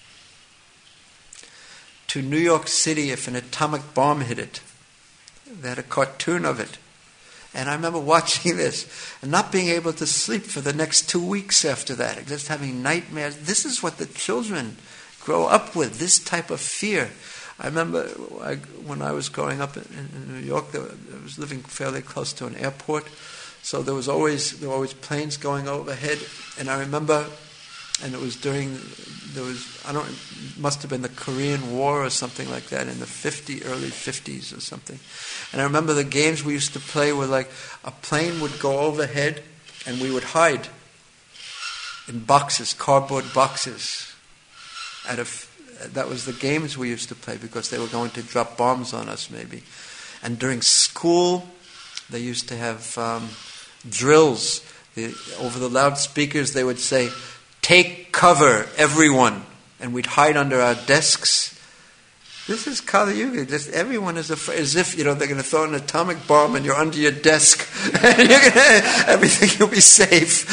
to New York City if an atomic bomb hit it. They had a cartoon of it. And I remember watching this and not being able to sleep for the next two weeks after that, just having nightmares. This is what the children grow up with, this type of fear. I remember I, when I was growing up in, in New York, there, I was living fairly close to an airport. So there was always there were always planes going overhead, and I remember, and it was during there was I don't it must have been the Korean War or something like that in the fifty early fifties or something, and I remember the games we used to play were like a plane would go overhead, and we would hide in boxes, cardboard boxes. Out of that was the games we used to play because they were going to drop bombs on us maybe, and during school they used to have. Um, Drills. The, over the loudspeakers they would say, "Take cover, everyone," and we'd hide under our desks. This is Kali Yuga. Just everyone is afraid, as if you know they're going to throw an atomic bomb and you're under your desk, and you're gonna, everything will be safe.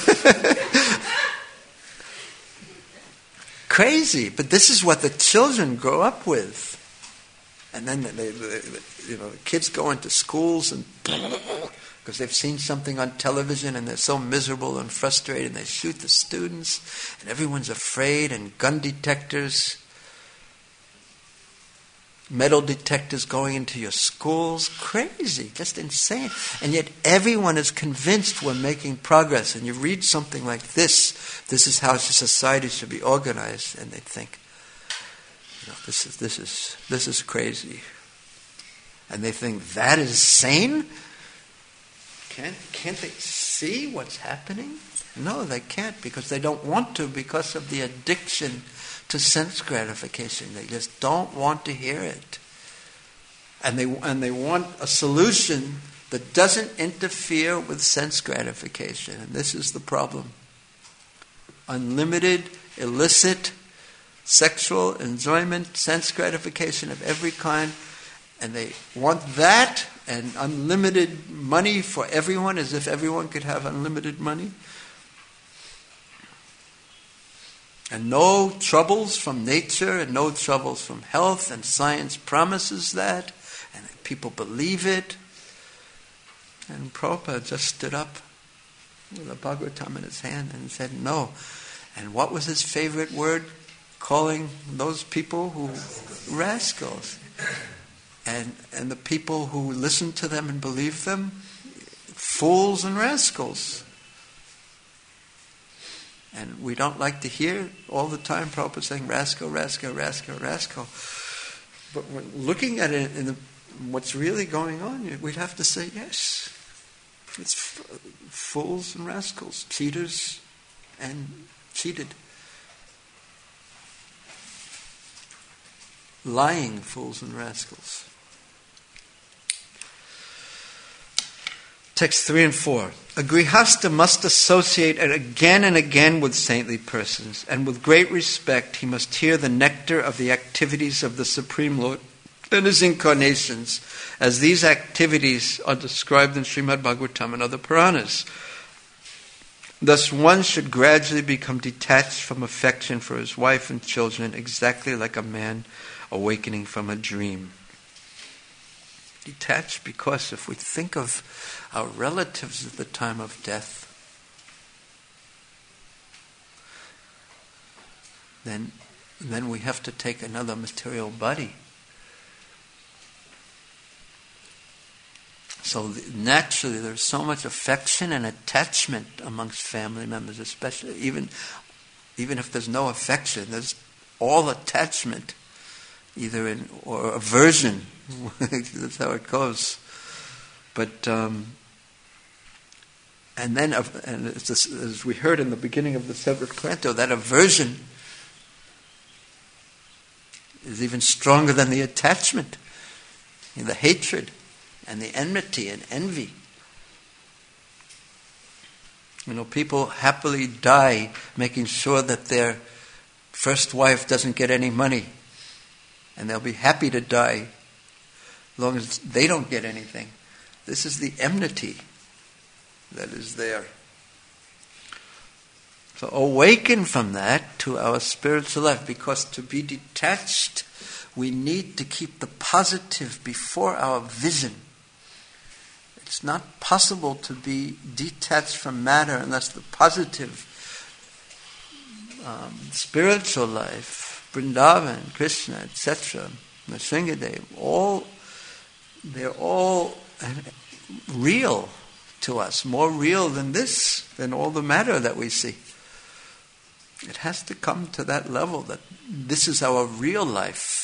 Crazy, but this is what the children grow up with, and then they, they, you know, the kids go into schools and. Because they've seen something on television and they're so miserable and frustrated and they shoot the students and everyone's afraid and gun detectors, metal detectors going into your schools. Crazy, just insane. And yet everyone is convinced we're making progress. And you read something like this, this is how society should be organized, and they think, you know, this is this is this is crazy. And they think that is sane? Can't, can't they see what's happening? No, they can't because they don't want to because of the addiction to sense gratification. They just don't want to hear it. And they and they want a solution that doesn't interfere with sense gratification. And this is the problem. Unlimited, illicit, sexual enjoyment, sense gratification of every kind. And they want that and unlimited money for everyone, as if everyone could have unlimited money. And no troubles from nature and no troubles from health, and science promises that, and people believe it. And Prabhupada just stood up with a Bhagavatam in his hand and said no. And what was his favorite word? Calling those people who rascals. And and the people who listened to them and believed them, fools and rascals. And we don't like to hear all the time Prabhupada saying rascal, rascal, rascal, rascal. But when looking at it in the, what's really going on, we'd have to say yes. It's f- fools and rascals, cheaters and cheated. Lying fools and rascals. Text three and four. A grihasta must associate again and again with saintly persons, and with great respect he must hear the nectar of the activities of the Supreme Lord in his incarnations, as these activities are described in Srimad Bhagavatam and other Puranas. Thus one should gradually become detached from affection for his wife and children, exactly like a man awakening from a dream. Detached because if we think of our relatives at the time of death, then, then we have to take another material body. So naturally there's so much affection and attachment amongst family members, especially even, even if there's no affection, there's all attachment, either in or aversion. That's how it goes. But um, and then and it's this, as we heard in the beginning of the seventh canto, that aversion is even stronger than the attachment, the hatred and the enmity and envy. You know, people happily die making sure that their first wife doesn't get any money, and they'll be happy to die as long as they don't get anything. This is the enmity that is there. So awaken from that to our spiritual life, because to be detached, we need to keep the positive before our vision. It's not possible to be detached from matter unless the positive um, spiritual life, Vrindavan, Krishna, et cetera, Nrsingadev, all they're all real to us, more real than this, than all the matter that we see. It has to come to that level that this is our real life.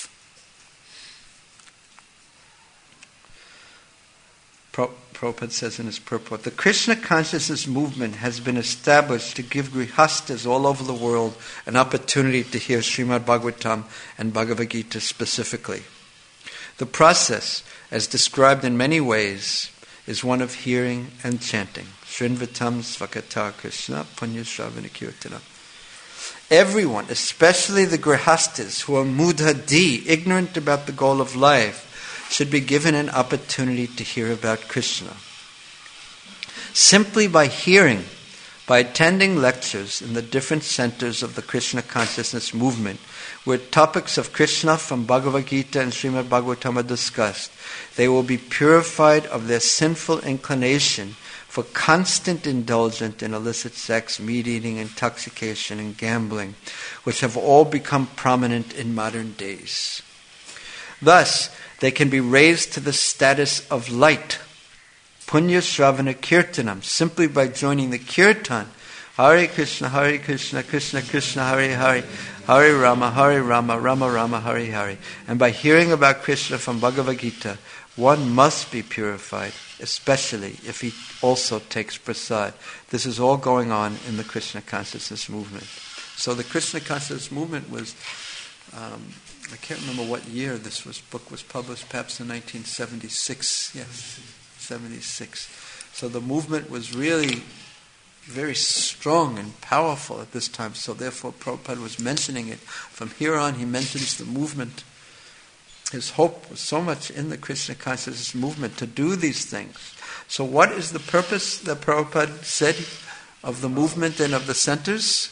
Prabhupada says in his purport, the Krishna consciousness movement has been established to give grihastas all over the world an opportunity to hear Srimad Bhagavatam and Bhagavad Gita specifically. The process, as described in many ways, is one of hearing and chanting. Shrinvatam svakata Krishna punyashravana kirtana. Everyone, especially the grihastas who are mudhadi, ignorant about the goal of life, should be given an opportunity to hear about Krishna. Simply by hearing, by attending lectures in the different centers of the Krishna consciousness movement, where topics of Krishna from Bhagavad Gita and Srimad Bhagavatam are discussed, they will be purified of their sinful inclination for constant indulgence in illicit sex, meat-eating, intoxication, and gambling, which have all become prominent in modern days. Thus, they can be raised to the status of light, punya shravana kirtanam, simply by joining the kirtan, Hare Krishna, Hare Krishna, Krishna Krishna, Hare Hare, Hare Rama, Hare Rama, Rama Rama, Hare Hare. And by hearing about Krishna from Bhagavad Gita, one must be purified, especially if he also takes prasad. This is all going on in the Krishna consciousness movement. So the Krishna consciousness movement was, um, I can't remember what year this was, book was published, perhaps in nineteen seventy-six. Yes, seventy-six. So the movement was really very strong and powerful at this time. So therefore Prabhupada was mentioning it. From here on he mentions the movement. His hope was so much in the Krishna consciousness movement to do these things. So what is the purpose that Prabhupada said of the movement and of the centers?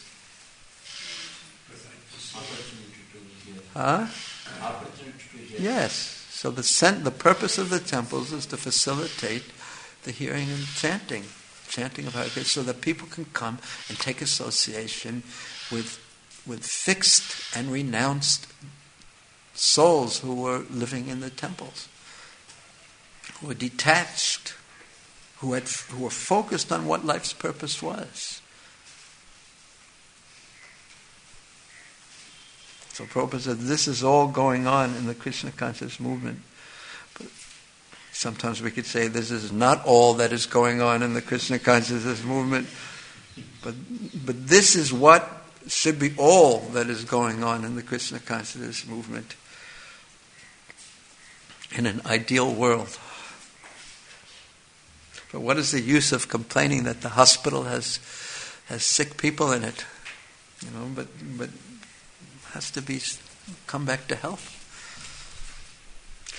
Huh? Yes. So the cent- the purpose of the temples is to facilitate the hearing and chanting, chanting of Hare Krishna, so that people can come and take association with with fixed and renounced souls who were living in the temples, who were detached, who had who were focused on what life's purpose was. So Prabhupada said, this is all going on in the Krishna conscious movement. But sometimes we could say this is not all that is going on in the Krishna consciousness movement. But, but this is what should be all that is going on in the Krishna consciousness movement in an ideal world. But what is the use of complaining that the hospital has has sick people in it? You know, but but has to be come back to health.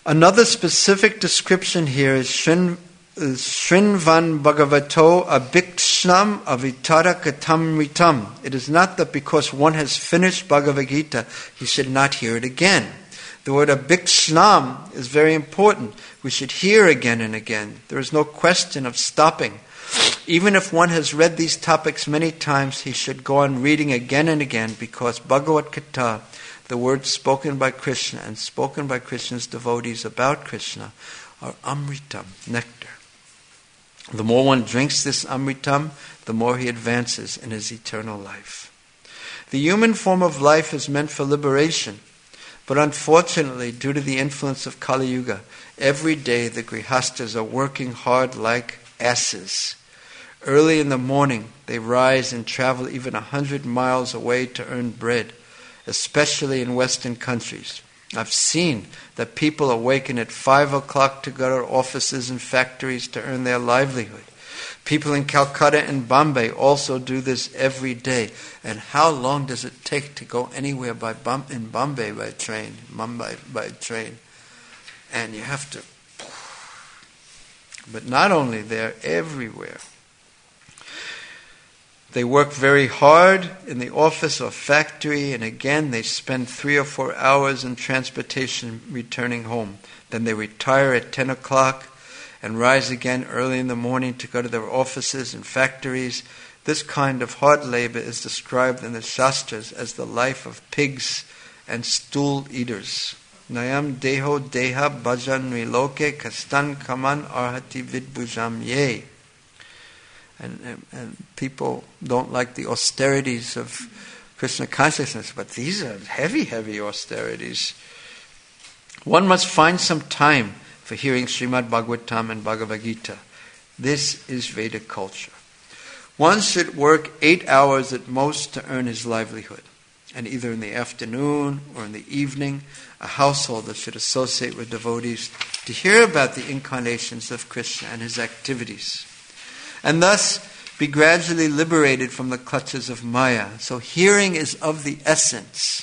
Another specific description here is Shrin, is Shrinvan Bhagavato Abhikshnam Avitara Katamritam. It is not that because one has finished Bhagavad Gita, he should not hear it again. The word Abhikshnam is very important. We should hear again and again. There is no question of stopping. Even if one has read these topics many times, he should go on reading again and again, because Bhagavad Gita, the words spoken by Krishna and spoken by Krishna's devotees about Krishna, are amritam, nectar. The more one drinks this amritam, the more he advances in his eternal life. The human form of life is meant for liberation, but unfortunately, due to the influence of Kali Yuga, every day the grihastas are working hard like asses. Early in the morning, they rise and travel even a hundred miles away to earn bread, especially in Western countries. I've seen that people awaken at five o'clock to go to offices and factories to earn their livelihood. People in Calcutta and Bombay also do this every day. And how long does it take to go anywhere by Bom- in Bombay by train? Mumbai by train. And you have to... But not only there, everywhere. They work very hard in the office or factory, and again they spend three or four hours in transportation returning home. Then they retire at ten o'clock and rise again early in the morning to go to their offices and factories. This kind of hard labor is described in the Shastras as the life of pigs and stool eaters. Nayam deho deha bhajan riloke kastan kaman arhati vidbhujam ye. And, and, and people don't like the austerities of Krishna consciousness, but these are heavy, heavy austerities. One must find some time for hearing Srimad Bhagavatam and Bhagavad Gita. This is Vedic culture. One should work eight hours at most to earn his livelihood. And either in the afternoon or in the evening, a householder should associate with devotees to hear about the incarnations of Krishna and his activities, and thus be gradually liberated from the clutches of Maya. So hearing is of the essence.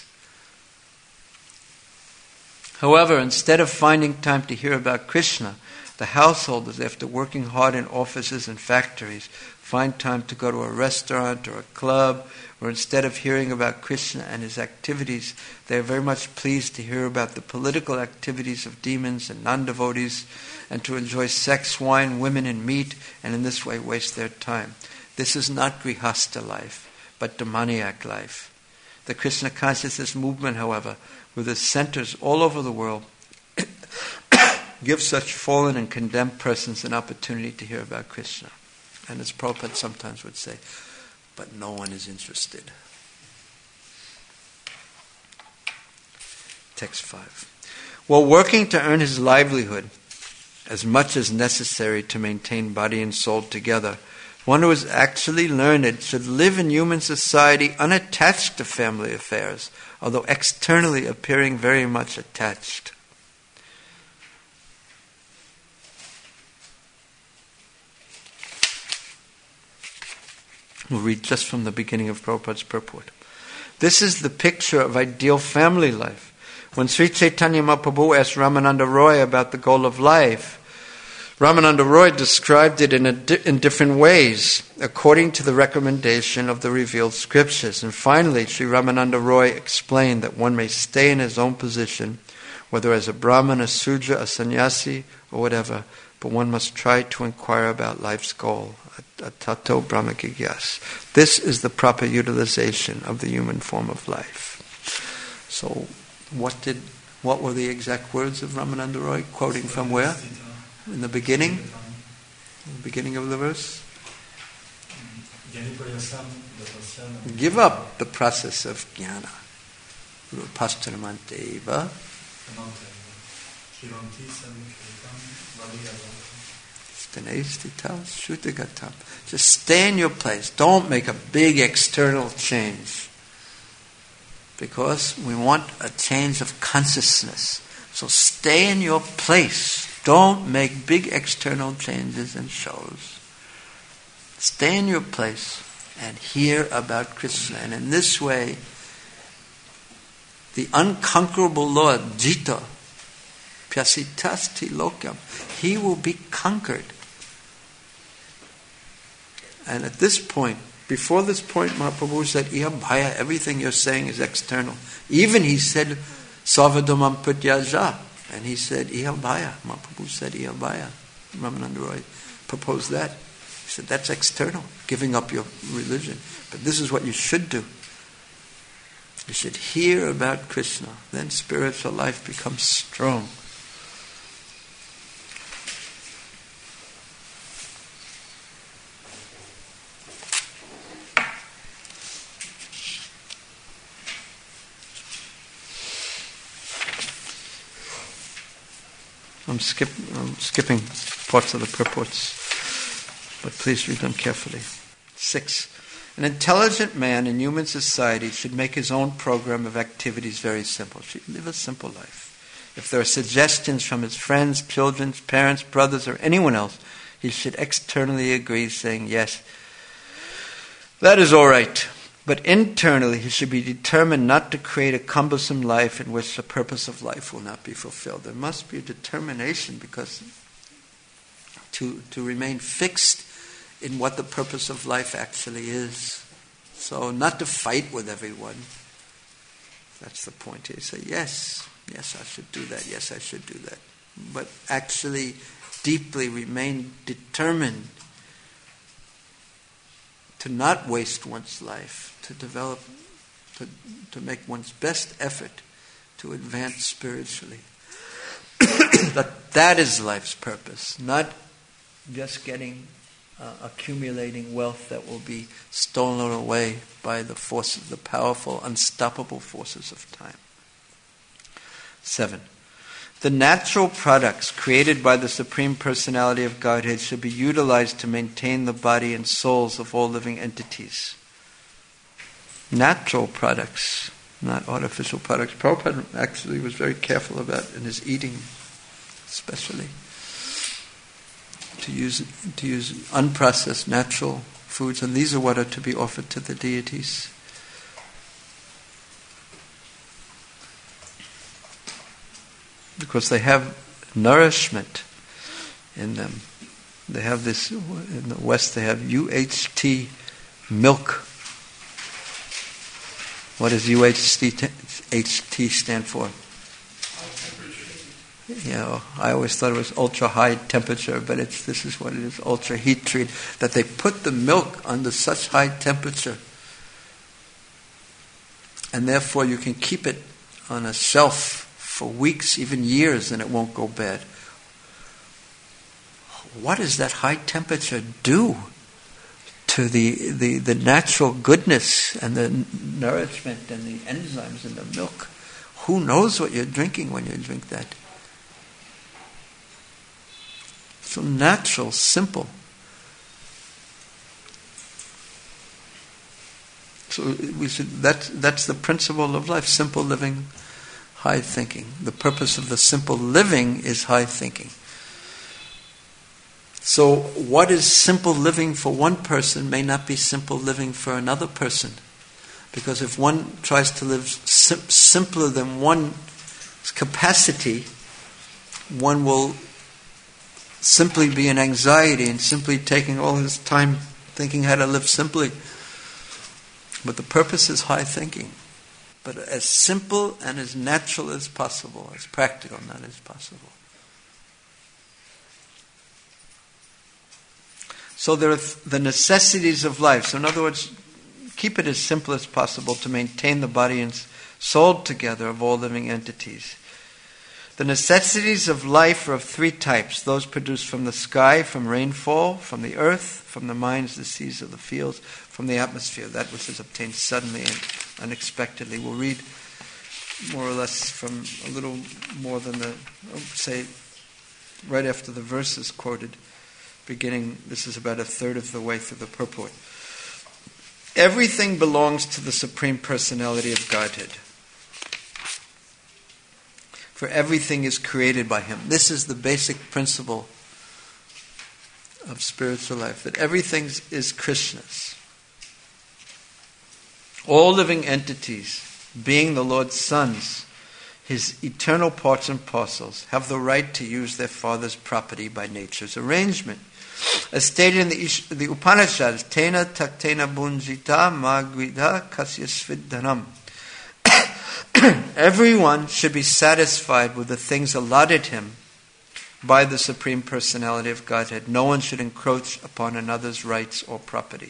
However, instead of finding time to hear about Krishna, the householders, after working hard in offices and factories, find time to go to a restaurant or a club, or instead of hearing about Krishna and his activities, they are very much pleased to hear about the political activities of demons and non-devotees, and to enjoy sex, wine, women, and meat, and in this way waste their time. This is not grihasta life, but demoniac life. The Krishna consciousness movement, however, with its centers all over the world, gives such fallen and condemned persons an opportunity to hear about Krishna. And as Prabhupada sometimes would say, but no one is interested. Text five. While working to earn his livelihood, as much as necessary to maintain body and soul together, one who is actually learned should live in human society unattached to family affairs, although externally appearing very much attached. We'll read just from the beginning of Prabhupada's purport. This is the picture of ideal family life. When Sri Chaitanya Mahaprabhu asked Ramananda Roy about the goal of life, Ramananda Roy described it in, a di- in different ways, according to the recommendation of the revealed scriptures. And finally, Sri Ramananda Roy explained that one may stay in his own position, whether as a Brahman, a Sudra, a sannyasi, or whatever, but one must try to inquire about life's goal. Tato Brahma Jigyas. This is the proper utilization of the human form of life. So, what did, what were the exact words of Ramananda Roy? Quoting from where? In the beginning? In the beginning of the verse? Give up the process of jnana. Paschanamanteva. Just stay in your place. Don't make a big external change. Because we want a change of consciousness. So stay in your place. Don't make big external changes and shows. Stay in your place and hear about Krishna. And in this way, the unconquerable Lord, Jita, Pyasitasti lokam. He will be conquered. And at this point, before this point, Mahaprabhu said, Iham bhaya, everything you're saying is external. Even he said, Sarvadhamam pratyaja. And he said, Iham bhaya. Mahaprabhu said, Iham bhaya. Ramananda Roy proposed that. He said, that's external, giving up your religion. But this is what you should do. You should hear about Krishna. Then spiritual life becomes strong. I'm, skip, I'm skipping parts of the purports, but please read them carefully. Six. An intelligent man in human society should make his own program of activities very simple. Should live a simple life. If there are suggestions from his friends, children, parents, brothers, or anyone else, he should externally agree, saying, yes, that is all right. But internally, he should be determined not to create a cumbersome life in which the purpose of life will not be fulfilled. There must be a determination because to, to remain fixed in what the purpose of life actually is. So not to fight with everyone. That's the point here. Say, yes, yes, I should do that. Yes, I should do that. But actually deeply remain determined to not waste one's life, to develop, to, to make one's best effort to advance spiritually. That that is life's purpose, not just getting, uh, accumulating wealth that will be stolen away by the forces, the powerful, unstoppable forces of time. Seven. The natural products created by the Supreme Personality of Godhead should be utilized to maintain the body and souls of all living entities. Natural products, not artificial products. Prabhupada actually was very careful about in his eating, especially, to use to use unprocessed natural foods, and these are what are to be offered to the deities. Because they have nourishment in them. They have this, in the West they have U H T milk. What does U H T stand for? You know, I always thought it was ultra high temperature, but it's this is what it is, ultra heat treat. That they put the milk under such high temperature, and therefore you can keep it on a shelf for weeks, even years, and it won't go bad. What does that high temperature do to the, the, the natural goodness and the nourishment and the enzymes in the milk? Who knows what you're drinking when you drink that? So natural, simple. So we should, that, that's the principle of life, simple living, high thinking. The purpose of the simple living is high thinking. So what is simple living for one person may not be simple living for another person. Because if one tries to live sim- simpler than one's capacity, one will simply be in anxiety and simply taking all his time thinking how to live simply. But the purpose is high thinking. But as simple and as natural as possible, as practical, not as possible. So there are the necessities of life. So in other words, keep it as simple as possible to maintain the body and soul together of all living entities. The necessities of life are of three types. Those produced from the sky, from rainfall, from the earth, from the mines, the seas, or the fields, from the atmosphere, that which is obtained suddenly and unexpectedly. We'll read more or less from a little more than the, say, right after the verses quoted, beginning, this is about a third of the way through the purport. Everything belongs to the Supreme Personality of Godhead. For everything is created by Him. This is the basic principle of spiritual life, that everything is Krishna's. All living entities, being the Lord's sons, his eternal parts and parcels, have the right to use their father's property by nature's arrangement. As stated in the, Ish- the Upanishads, Tena taktena bunjita magvida kasyasvidhanam. Everyone should be satisfied with the things allotted him by the Supreme Personality of Godhead. No one should encroach upon another's rights or property.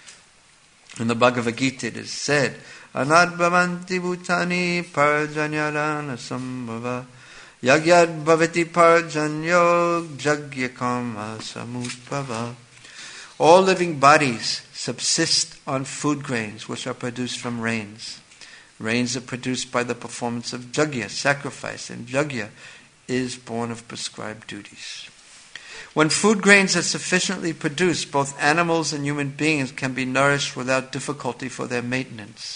In the Bhagavad Gita it is said, Anad bhavanti bhutani parajanyarana sambhava yagyad bhavati parajanyo jagyakama samutbhava. All living bodies subsist on food grains which are produced from rains. Rains are produced by the performance of jagya, sacrifice, and jagya is born of prescribed duties. When food grains are sufficiently produced, both animals and human beings can be nourished without difficulty for their maintenance.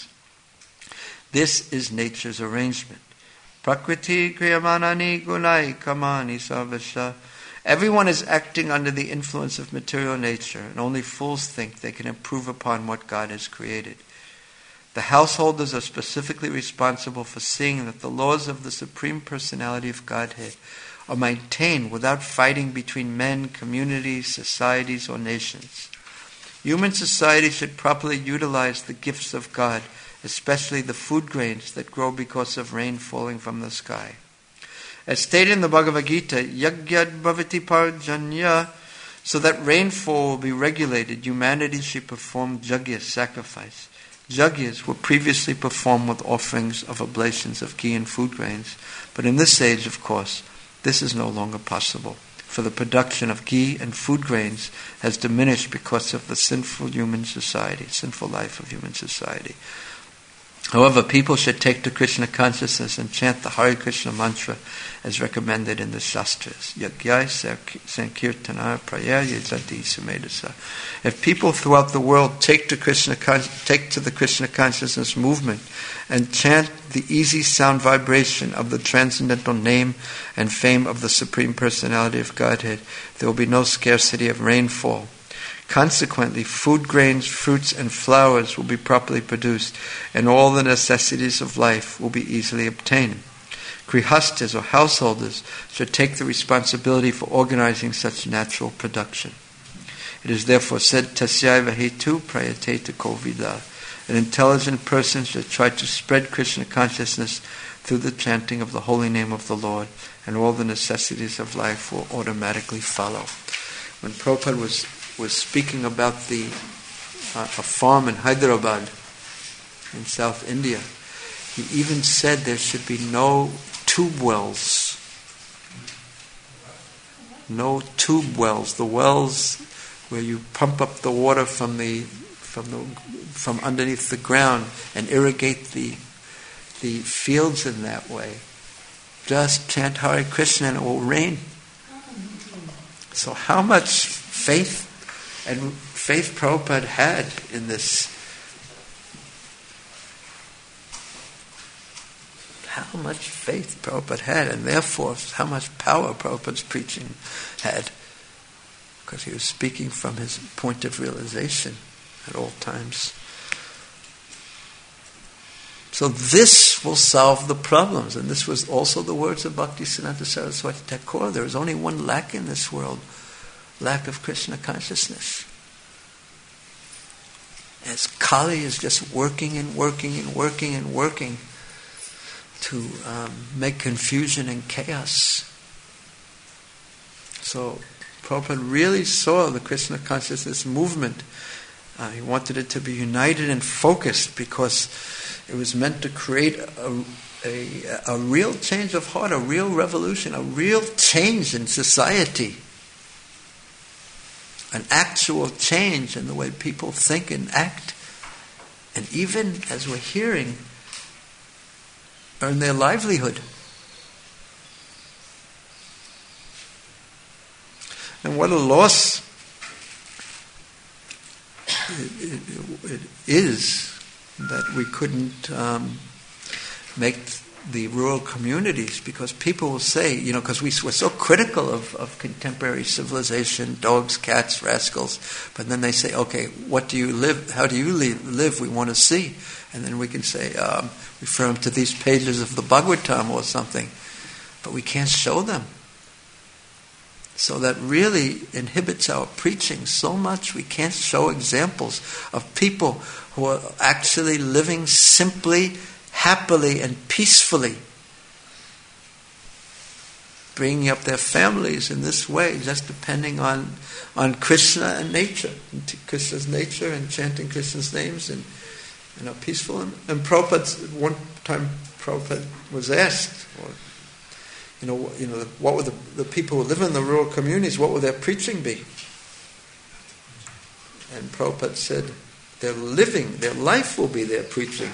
This is nature's arrangement. Prakriti kriyamanani gunai kamani sarvasya. Everyone is acting under the influence of material nature, and only fools think they can improve upon what God has created. The householders are specifically responsible for seeing that the laws of the Supreme Personality of Godhead are maintained without fighting between men, communities, societies, or nations. Human society should properly utilize the gifts of God, especially the food grains that grow because of rain falling from the sky. As stated in the Bhagavad Gita, Yagyad bhavati parjanya, so that rainfall will be regulated, humanity should perform jagya, sacrifice. Jagyas were previously performed with offerings of oblations of ghee and food grains, but in this age, of course, this is no longer possible, for the production of ghee and food grains has diminished because of the sinful human society, sinful life of human society. However, people should take to Krishna consciousness and chant the Hare Krishna mantra as recommended in the Shastras. Yagyai sankirtana praya yajati sumedasa. If people throughout the world take to Krishna, take to the Krishna consciousness movement and chant the easy sound vibration of the transcendental name and fame of the Supreme Personality of Godhead, there will be no scarcity of rainfall. Consequently, food grains, fruits, and flowers will be properly produced, and all the necessities of life will be easily obtained. Grihastas, or householders, should take the responsibility for organizing such natural production. It is therefore said, Tasyaiva hetu prayate kovida. An intelligent person should try to spread Krishna consciousness through the chanting of the holy name of the Lord, and all the necessities of life will automatically follow. When Prabhupada was was speaking about the uh, a farm in Hyderabad in South India, he even said there should be no tube wells. No tube wells. The wells where you pump up the water from the from the from underneath the ground and irrigate the the fields in that way. Just chant Hare Krishna and it will rain. So how much faith and faith Prabhupada had in this? How much faith Prabhupada had, and therefore how much power Prabhupada's preaching had, because he was speaking from his point of realization at all times. So this will solve the problems, and this was also the words of Bhaktisiddhanta Saraswati Thakur. There is only one lack in this world, lack of Krishna consciousness. As Kali is just working and working and working and working to um, make confusion and chaos. So Prabhupada really saw the Krishna consciousness movement. Uh, he wanted it to be united and focused because it was meant to create a, a, a real change of heart, a real revolution, a real change in society. An actual change in the way people think and act. And even, as we're hearing, earn their livelihood. And what a loss it, it, it is that we couldn't um, make the rural communities, because people will say, you know, because we, we're so critical of, of contemporary civilization, dogs, cats, rascals, but then they say, okay, what do you live, how do you live, live we want to see. And then we can say, um, refer them to these pages of the Bhagavatam or something. But we can't show them. So that really inhibits our preaching so much. We can't show examples of people who are actually living simply, happily, and peacefully, bringing up their families in this way, just depending on, on Krishna and nature, and Krishna's nature, and chanting Krishna's names, and you know, peaceful. And, and Prabhupada, one time Prabhupada was asked, or, you know, you know, what would the, the people who live in the rural communities, what would their preaching be? And Prabhupada said, their living, their life will be their preaching.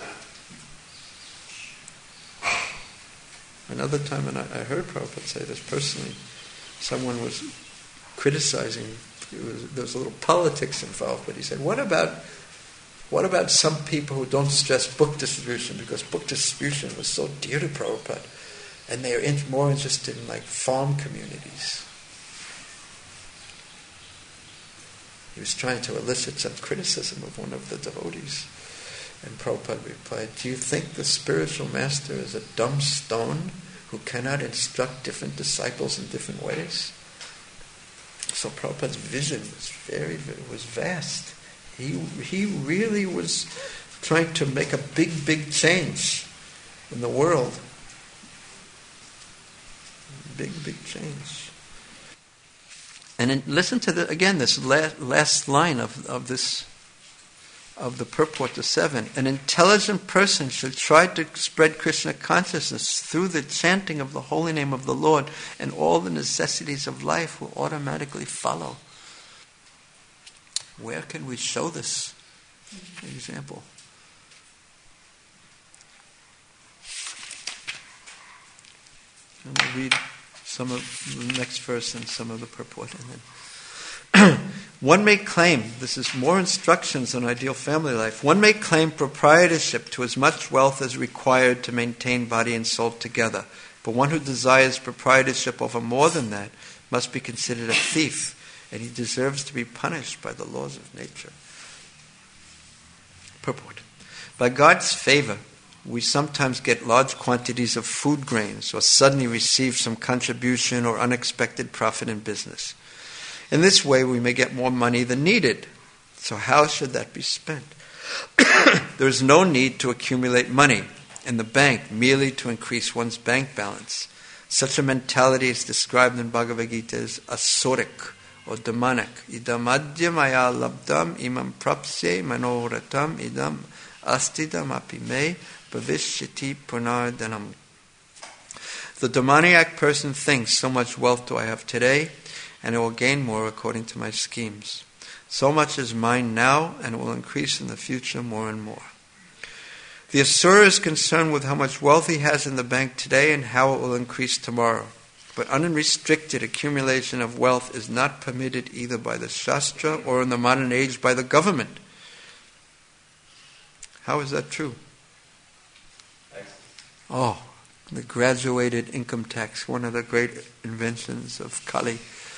Another time, and I, I heard Prabhupada say this personally, someone was criticizing, it was, there was a little politics involved, but he said, what about what about some people who don't stress book distribution, because book distribution was so dear to Prabhupada, and they are in, more interested in like farm communities. He was trying to elicit some criticism of one of the devotees. And Prabhupada replied, do you think the spiritual master is a dumb stone who cannot instruct different disciples in different ways? So Prabhupada's vision was very, very was vast. He he really was trying to make a big, big change in the world. Big, big change. And then listen to the, again this last, last line of, of this of the purport to seven. An intelligent person should try to spread Krishna consciousness through the chanting of the holy name of the Lord, and all the necessities of life will automatically follow. Where can we show this example? I'm going to read some of the next verse and some of the purport, and then one may claim, this is more instructions on ideal family life, one may claim proprietorship to as much wealth as required to maintain body and soul together. But one who desires proprietorship over more than that must be considered a thief, and he deserves to be punished by the laws of nature. Purport. By God's favor, we sometimes get large quantities of food grains, or suddenly receive some contribution or unexpected profit in business. In this way, we may get more money than needed. So how should that be spent? There is no need to accumulate money in the bank merely to increase one's bank balance. Such a mentality is described in Bhagavad Gita as asuric or demonic. Idam adya maya labdam imam prapsye manoratam idam astidam apime bhavishyati punardanam. The demoniac person thinks, so much wealth do I have today, and it will gain more according to my schemes. So much is mine now, and it will increase in the future more and more. The asura is concerned with how much wealth he has in the bank today and how it will increase tomorrow. But unrestricted accumulation of wealth is not permitted either by the Shastra or in the modern age by the government. How is that true? Oh, the graduated income tax, one of the great inventions of Kali.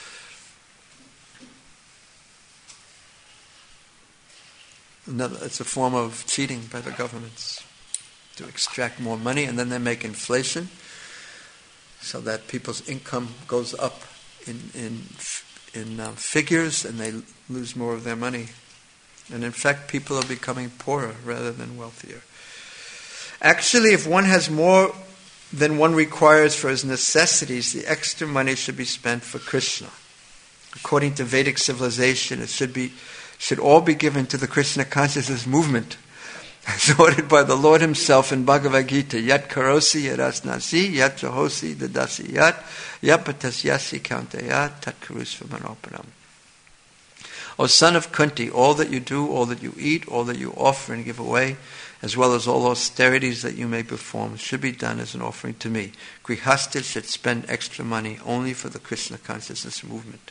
Another, it's a form of cheating by the governments to extract more money, and then they make inflation so that people's income goes up in in in uh, figures, and they lose more of their money. And in fact, people are becoming poorer rather than wealthier. Actually, if one has more than one requires for his necessities, the extra money should be spent for Krishna. According to Vedic civilization, it should be should all be given to the Krishna consciousness movement, as ordered by the Lord Himself in Bhagavad Gita. Yat karosi yadasnasi, yat jahosi dadasi yat, yat patasyasi kauntaya, tat karusva manopanam. O son of Kunti, all that you do, all that you eat, all that you offer and give away, as well as all austerities that you may perform, should be done as an offering to me. Grihasthas should spend extra money only for the Krishna consciousness movement.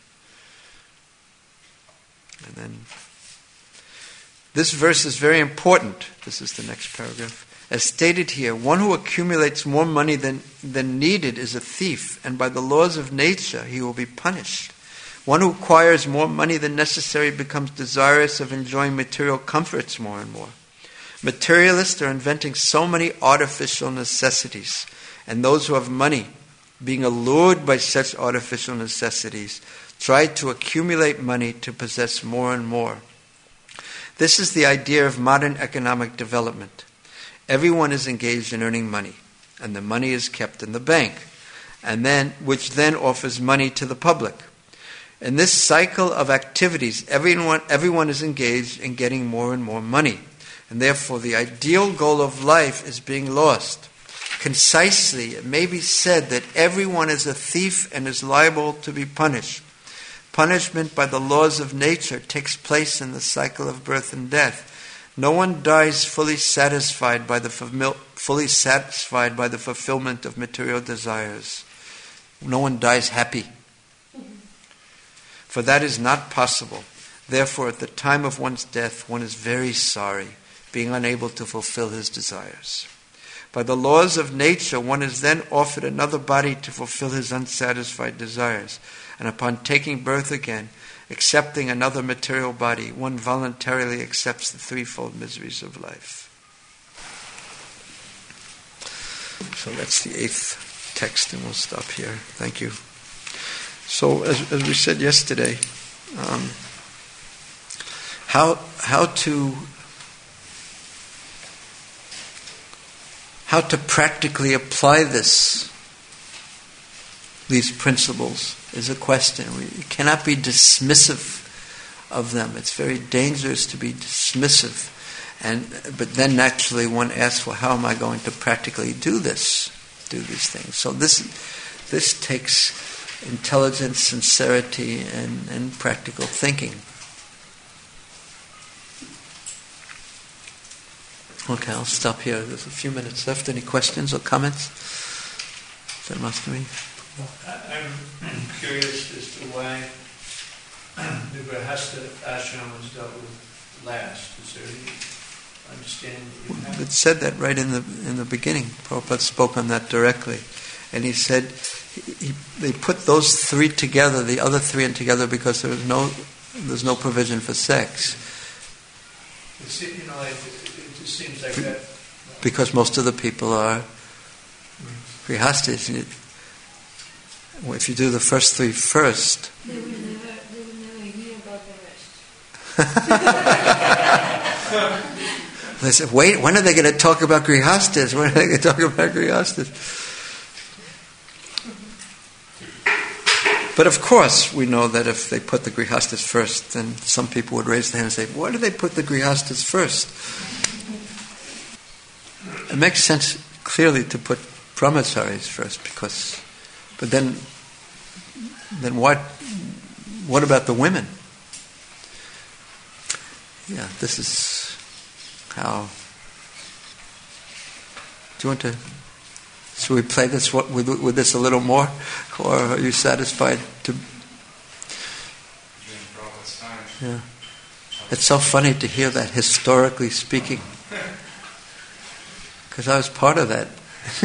And then, this verse is very important. This is the next paragraph. As stated here, one who accumulates more money than, than needed is a thief, and by the laws of nature he will be punished. One who acquires more money than necessary becomes desirous of enjoying material comforts more and more. Materialists are inventing so many artificial necessities, and those who have money, being allured by such artificial necessities, try to accumulate money to possess more and more. This is the idea of modern economic development. Everyone is engaged in earning money, and the money is kept in the bank, and then which then offers money to the public. In this cycle of activities, everyone, everyone is engaged in getting more and more money, and therefore the ideal goal of life is being lost. Concisely, it may be said that everyone is a thief and is liable to be punished. Punishment by the laws of nature takes place in the cycle of birth and death. No one dies fully satisfied by the fully satisfied by the fulfillment of material desires. No one dies happy. For that is not possible. Therefore, at the time of one's death, one is very sorry, being unable to fulfill his desires. By the laws of nature, one is then offered another body to fulfill his unsatisfied desires. And upon taking birth again, accepting another material body, one voluntarily accepts the threefold miseries of life. So that's the eighth text, and we'll stop here. Thank you. So, as, as we said yesterday, um, how how to how to practically apply this, these principles, is a question. We cannot be dismissive of them. It's very dangerous to be dismissive. And but then naturally one asks, well, how am I going to practically do this, do these things? So this this takes intelligence, sincerity, and, and practical thinking. Okay, I'll stop here. There's a few minutes left. Any questions or comments? Janmashtami? I'm curious as to why the Grihastha ashram was dealt with last. Is there any understanding that you have? It said that right in the in the beginning. Prabhupada spoke on that directly. And he said he, he, they put those three together, the other three in together, because there was no there's no provision for sex. It's, you know, it, it just seems like that. Because most of the people are Grihasthas. If you do the first three first, they will never, they will never hear about the rest. They said, wait, when are they going to talk about Grihasthas? When are they going to talk about Grihasthas? But of course, we know that if they put the Grihasthas first, then some people would raise their hand and say, why do they put the Grihasthas first? It makes sense clearly to put brahmacharis first, because, but then, then what, what about the women? Yeah, this is how. Do you want to? Should we play this with, with this a little more, or are you satisfied to? Yeah, it's so funny to hear that historically speaking, because I was part of that.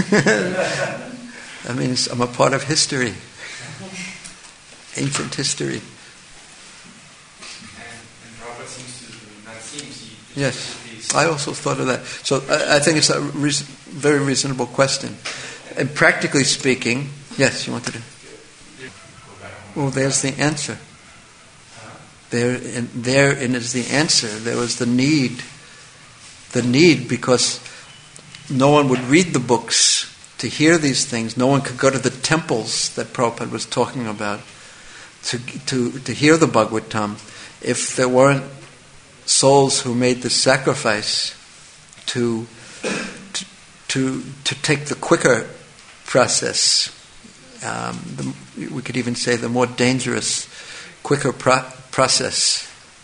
That means I'm a part of history, ancient history. Yes, I also thought of that. So I, I think it's a reason, very reasonable question. And practically speaking, yes, you wanted to. Well, there's the answer. There, and therein is the answer. There was the need, the need because no one would read the books to hear these things. No one could go to the temples that Prabhupada was talking about to to to hear the Bhagavatam if there weren't souls who made the sacrifice to to to, to take the quicker process. Um, the, we could even say the more dangerous, quicker pro- process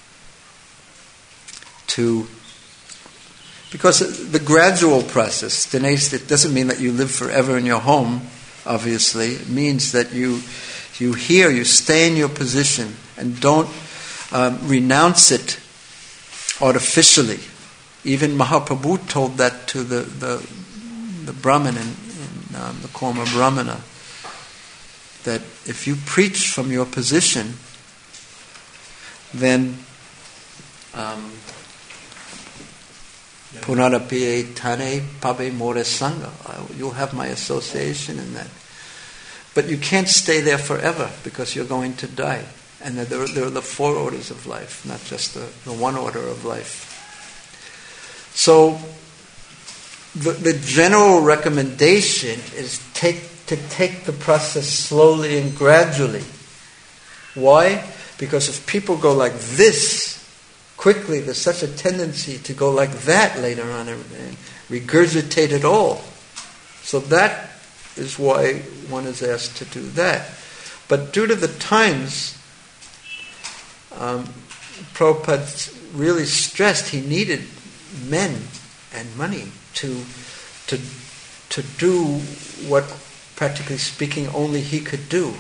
to. Because the gradual process, Dinesh, it doesn't mean that you live forever in your home, obviously. It means that you you hear, you stay in your position and don't um, renounce it artificially. Even Mahaprabhu told that to the, the, the Brahmin in, in um, the Korma Brahmana, that if you preach from your position, then... Um, Punarapi tane pabe more sangha. You'll have my association in that. But you can't stay there forever because you're going to die. And there are, there are the four orders of life, not just the, the one order of life. So the, the general recommendation is take, to take the process slowly and gradually. Why? Because if people go like this quickly, there's such a tendency to go like that later on and, and regurgitate it all. So that is why one is asked to do that. But due to the times, um, Prabhupada really stressed he needed men and money to to to do what, practically speaking, only he could do.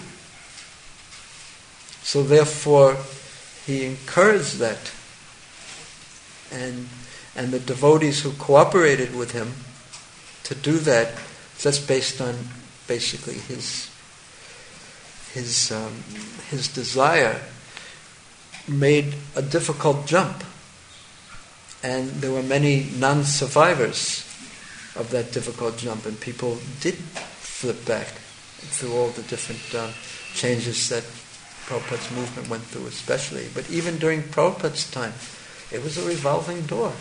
So therefore, he encouraged that, and and the devotees who cooperated with him to do that, that's based on basically his his um, his desire, made a difficult jump. And there were many non-survivors of that difficult jump, and people did flip back through all the different uh, changes that Prabhupada's movement went through especially. But even during Prabhupada's time, it was a revolving door.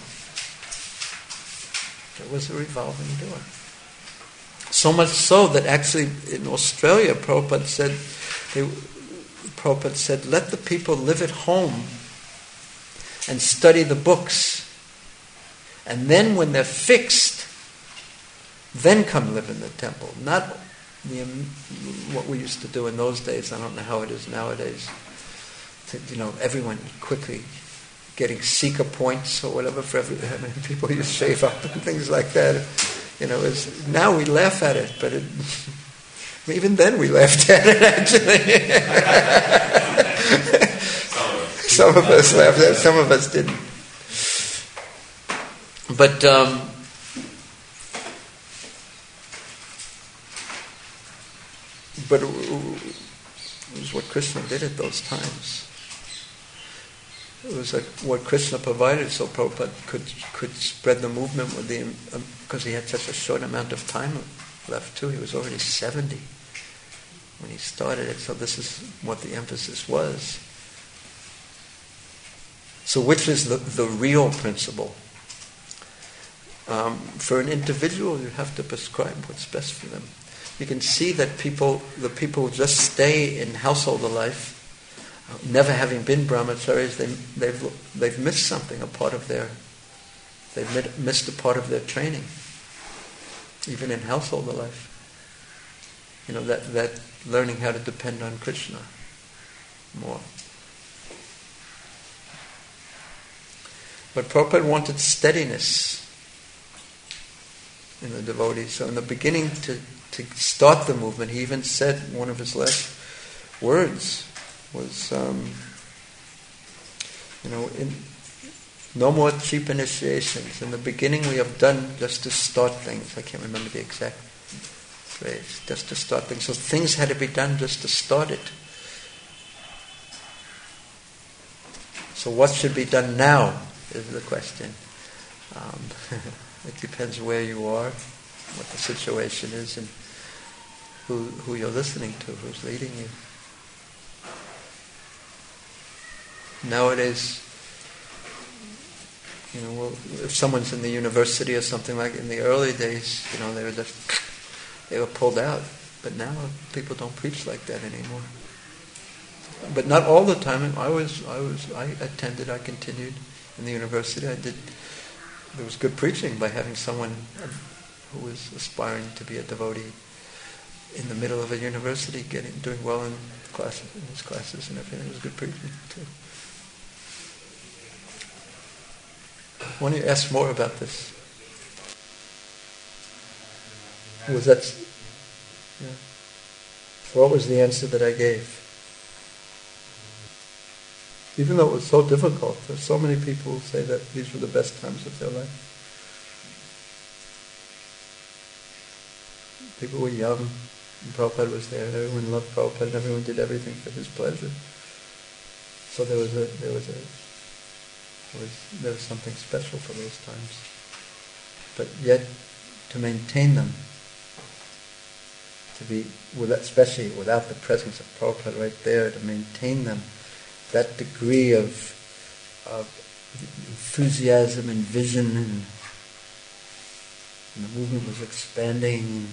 It was a revolving door. So much so that actually in Australia, Prabhupada said, they, Prabhupada said, let the people live at home and study the books. And then when they're fixed, then come live in the temple. Not the, what we used to do in those days. I don't know how it is nowadays. To, you know, everyone quickly getting seeker points or whatever for every, I mean, people used to shave up and things like that. You know, it's, now we laugh at it, but it, even then we laughed at it actually. Some of us laughed at it, some of us didn't. But um, but it was what Krishna did at those times. It was like what Krishna provided, so Prabhupada could could spread the movement with the um, because he had such a short amount of time left too. He was already seventy when he started it, so this is what the emphasis was. So which is the, the real principle? Um, for an individual, you have to prescribe what's best for them. You can see that people, the people who just stay in householder life, uh, never having been brahmacharis, they, they've they've missed something, a part of their, they've missed a part of their training, even in householder life. You know, that that learning how to depend on Krishna more. But Prabhupada wanted steadiness in the devotees. So in the beginning, to, to start the movement, he even said, one of his last words was, um, you know, in, no more cheap initiations. In the beginning we have done just to start things. I can't remember the exact phrase. Just to start things. So things had to be done just to start it. So what should be done now is the question. Um, It depends where you are, what the situation is, and who who you're listening to, who's leading you. Nowadays, you know, well, if someone's in the university or something like in the early days, you know, they were just they were pulled out. But now people don't preach like that anymore. But not all the time. I was I was I attended. I continued in the university. I did. There was good preaching by having someone who was aspiring to be a devotee in the middle of a university, getting doing well in classes, in his classes and everything. It was good preaching too. Why don't you ask more about this? Was that? Yeah. What was the answer that I gave? Even though it was so difficult, there's so many people who say that these were the best times of their life. People were young, and Prabhupada was there, and everyone loved Prabhupada, and everyone did everything for his pleasure. So there was a there was a there was there was something special for those times. but yet to maintain them, to be, especially without the presence of Prabhupada right there, to maintain them, that degree of, of enthusiasm and vision, and, and the movement was expanding.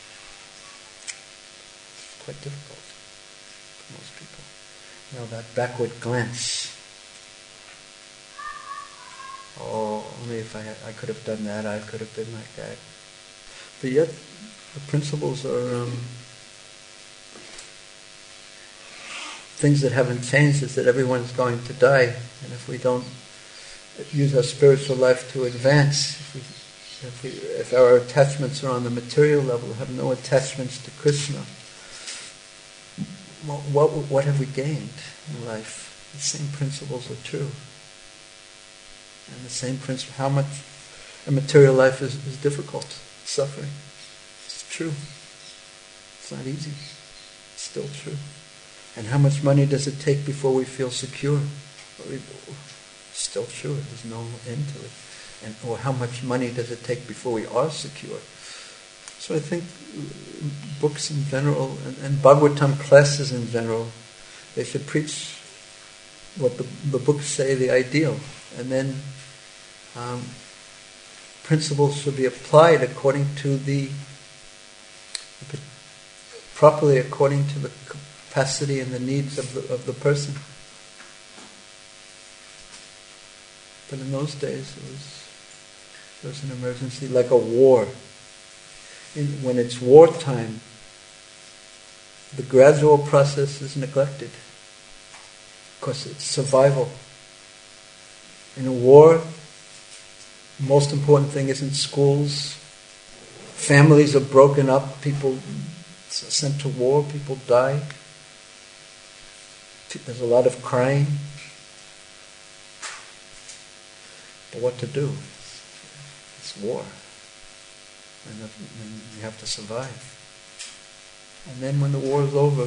It's quite difficult for most people. You know, that backward glance. Oh, only if I, I could have done that, I could have been like that. But yet, the principles are um, things that haven't changed, is that everyone's going to die. And if we don't use our spiritual life to advance, if, we, if, we, if our attachments are on the material level, have no attachments to Krishna, what, what, what have we gained in life? The same principles are true. And the same principle, how much a material life is, is difficult, suffering. It's true. It's not easy. It's still true. And how much money does it take before we feel secure? Still true. There's no end to it. And or how much money does it take before we are secure? So I think books in general, and, and Bhagavatam classes in general, they should preach what the, the books say, the ideal. And then um, principles should be applied according to the, properly according to the capacity and the needs of the of the person. But in those days, it was, it was an emergency, like a war. In, when it's wartime, the gradual process is neglected because it's survival. In a war, the most important thing isn't schools. Families are broken up, people sent to war, people die. There's a lot of crying. But what to do? It's war. And you have to survive. And then when the war is over,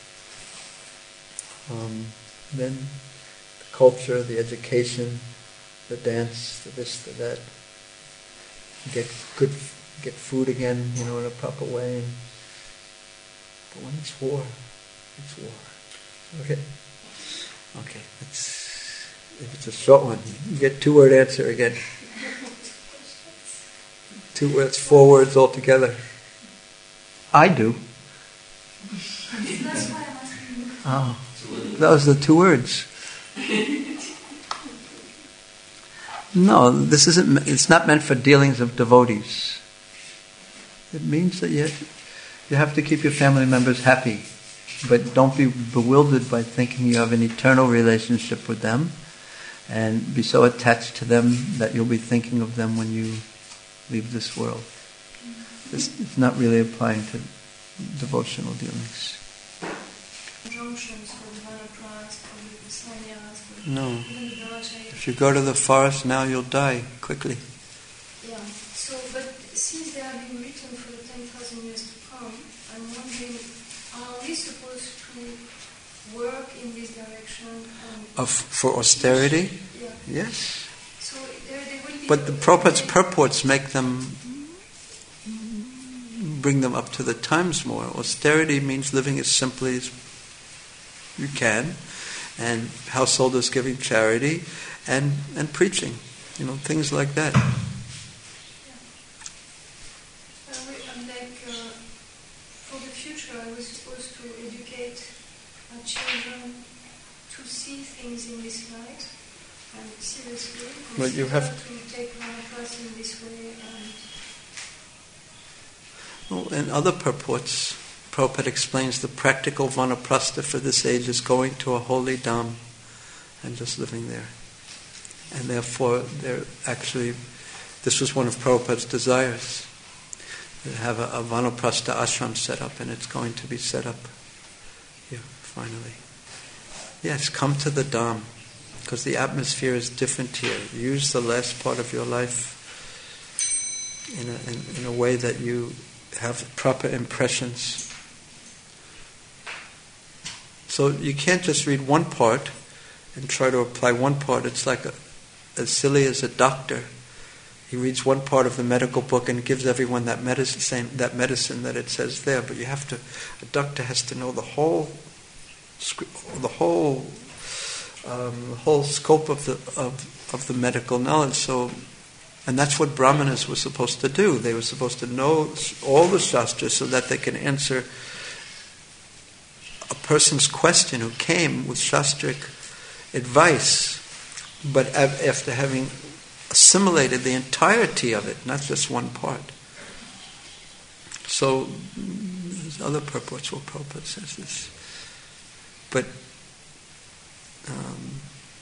um, then the culture, the education, the dance, the this, the that, get good, get food again, you know, in a proper way. But when it's war, it's war. Okay. Okay. It's, if it's a short one, you get two word answer again. Two words, four words altogether. I do. That's why I'm asking you. Oh, those are the two words. No, this isn't. It's not meant for dealings of devotees. It means that you you have to keep your family members happy, but don't be bewildered by thinking you have an eternal relationship with them, and be so attached to them that you'll be thinking of them when you leave this world. This, it's not really applying to devotional dealings. No. If you go to the forest now, you'll die quickly. Yeah. So, but since they are being written for the ten thousand years to come, I'm wondering, are we supposed to work in this direction? And of for austerity? Yeah. Yes. So there, there will be. But the Prabhupada's purports make them, bring them up to the times more. Austerity means living as simply as you can, and householders giving charity, and, and preaching, you know, things like that. Yeah. Uh, we, I'm like, uh, for the future, I was supposed to educate our children to see things in this light, and seriously, But you have to take one of us in this way. And well, in other purports, Prabhupada explains the practical vanaprastha for this age is going to a holy dham and just living there. And therefore, they're actually, this was one of Prabhupada's desires, to have a, a vanaprastha ashram set up, and it's going to be set up here, finally. Yes, come to the dham, because the atmosphere is different here. Use the last part of your life in a, in, in a way that you have proper impressions. So you can't just read one part and try to apply one part. It's like a, as silly as a doctor He reads one part of the medical book and gives everyone that medicine, same, that medicine that it says there. But you have to, a doctor has to know the whole, the whole, um, the whole scope of the of, of the medical knowledge. So, and that's what brahmanas were supposed to do. They were supposed to know all the shastras so that they can answer a person's question who came with shastric advice, but after having assimilated the entirety of it, not just one part. So, there's other purports where Prabhupada says this. But, um,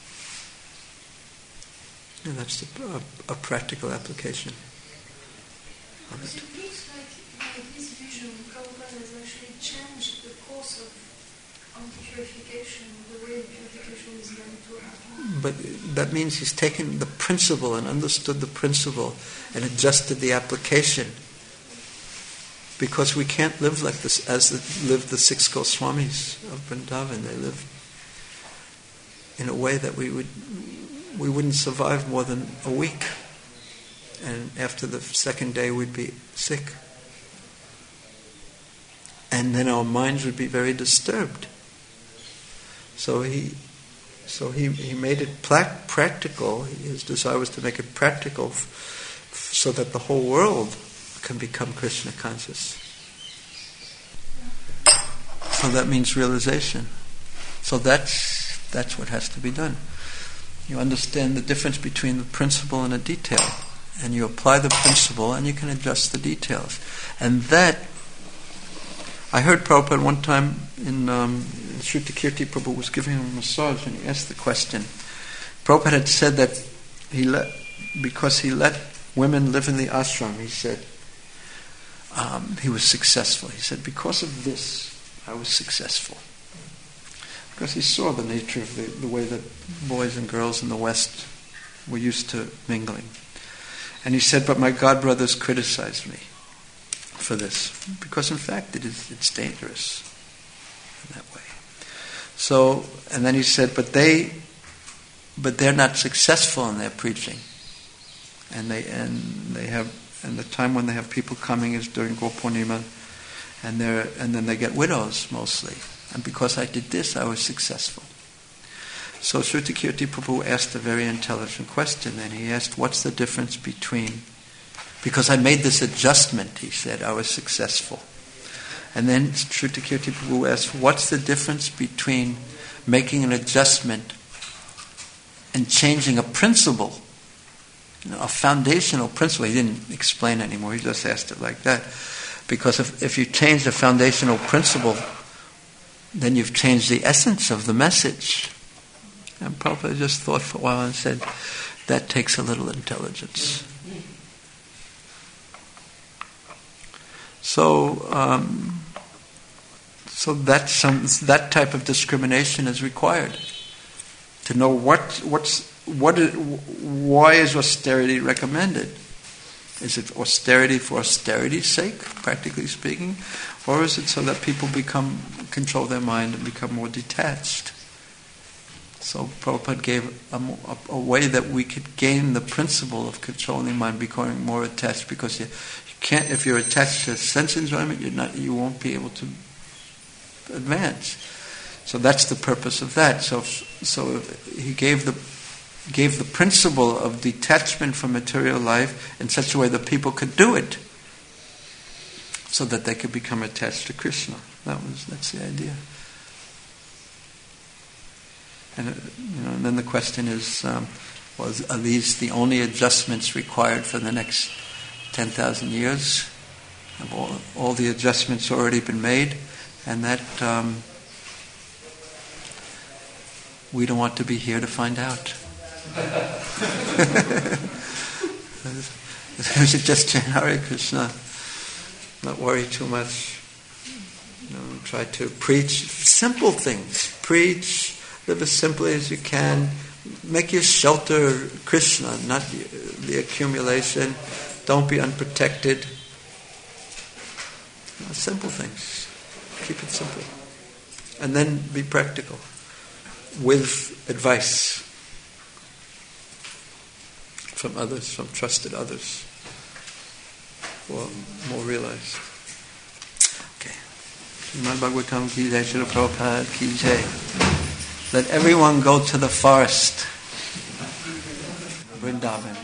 yeah, that's the, a, a practical application of it. It looks like by this vision, Prabhupada has actually changed the course of anti-purification, the way purification is going to happen. But that means he's taken the principle and understood the principle and adjusted the application. Because we can't live like this as the, lived the six Goswamis of Vrindavan. They lived in a way that we would we wouldn't survive more than a week. And after the second day we'd be sick. And then our minds would be very disturbed. So he So he, he made it pla- practical. His desire was to make it practical f- f- so that the whole world can become Krishna conscious. So that means realization. So that's that's what has to be done. You understand the difference between the principle and a detail, and you apply the principle and you can adjust the details. And that, I heard Prabhupada one time in um, Shrutikirti Prabhu was giving him a massage, and he asked the question. Prabhupada had said that he let, because he let women live in the ashram, he said, um, he was successful. He said, because of this, I was successful. Because he saw the nature of the, the way that boys and girls in the West were used to mingling. And he said, but my god brothers criticized me for this, because in fact it is it's dangerous in that way. So, and then he said, but they, but they're not successful in their preaching, and they and they have, and the time when they have people coming is during Gopur Purnima, and they and then they get widows mostly, and because I did this, I was successful. So Shrutikirti Prabhu asked a very intelligent question, and he asked, what's the difference between, because I made this adjustment, he said, I was successful. And then Shrutikirti Prabhu asked, what's the difference between making an adjustment and changing a principle, you know, a foundational principle? He didn't explain anymore, he just asked it like that. Because if, if you change the foundational principle, then you've changed the essence of the message. And Prabhupada just thought for a while and said, that takes a little intelligence. So, um, so that some that type of discrimination is required. To know what what's what is, why is austerity recommended? Is it austerity for austerity's sake, practically speaking, or is it so that people become control their mind and become more detached? So Prabhupada gave a, a, a way that we could gain the principle of controlling mind, becoming more attached. Because you, you can't, if you're attached to sense enjoyment, you're not, you won't be able to advance. So that's the purpose of that. So, so he gave the gave the principle of detachment from material life in such a way that people could do it, so that they could become attached to Krishna. That was that's the idea. And, you know, and then the question is, um, was are these the only adjustments required for the next ten thousand years? Have all, all the adjustments already been made? And that um, we don't want to be here to find out. We should just chant Hare Krishna, not worry too much. You know, try to preach simple things. Preach. Live as simply as you can. Make your shelter Krishna, not the accumulation. Don't be unprotected. You know, simple things. Keep it simple. And then be practical. With advice from others, from trusted others, who are more realized. Okay. Srimad Bhagavatam ki jai, Srila Prabhupada ki jai. Let everyone go to the forest, Vrindavan,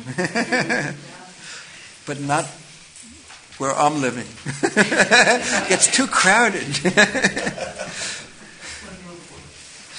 but not where I'm living. It's too crowded.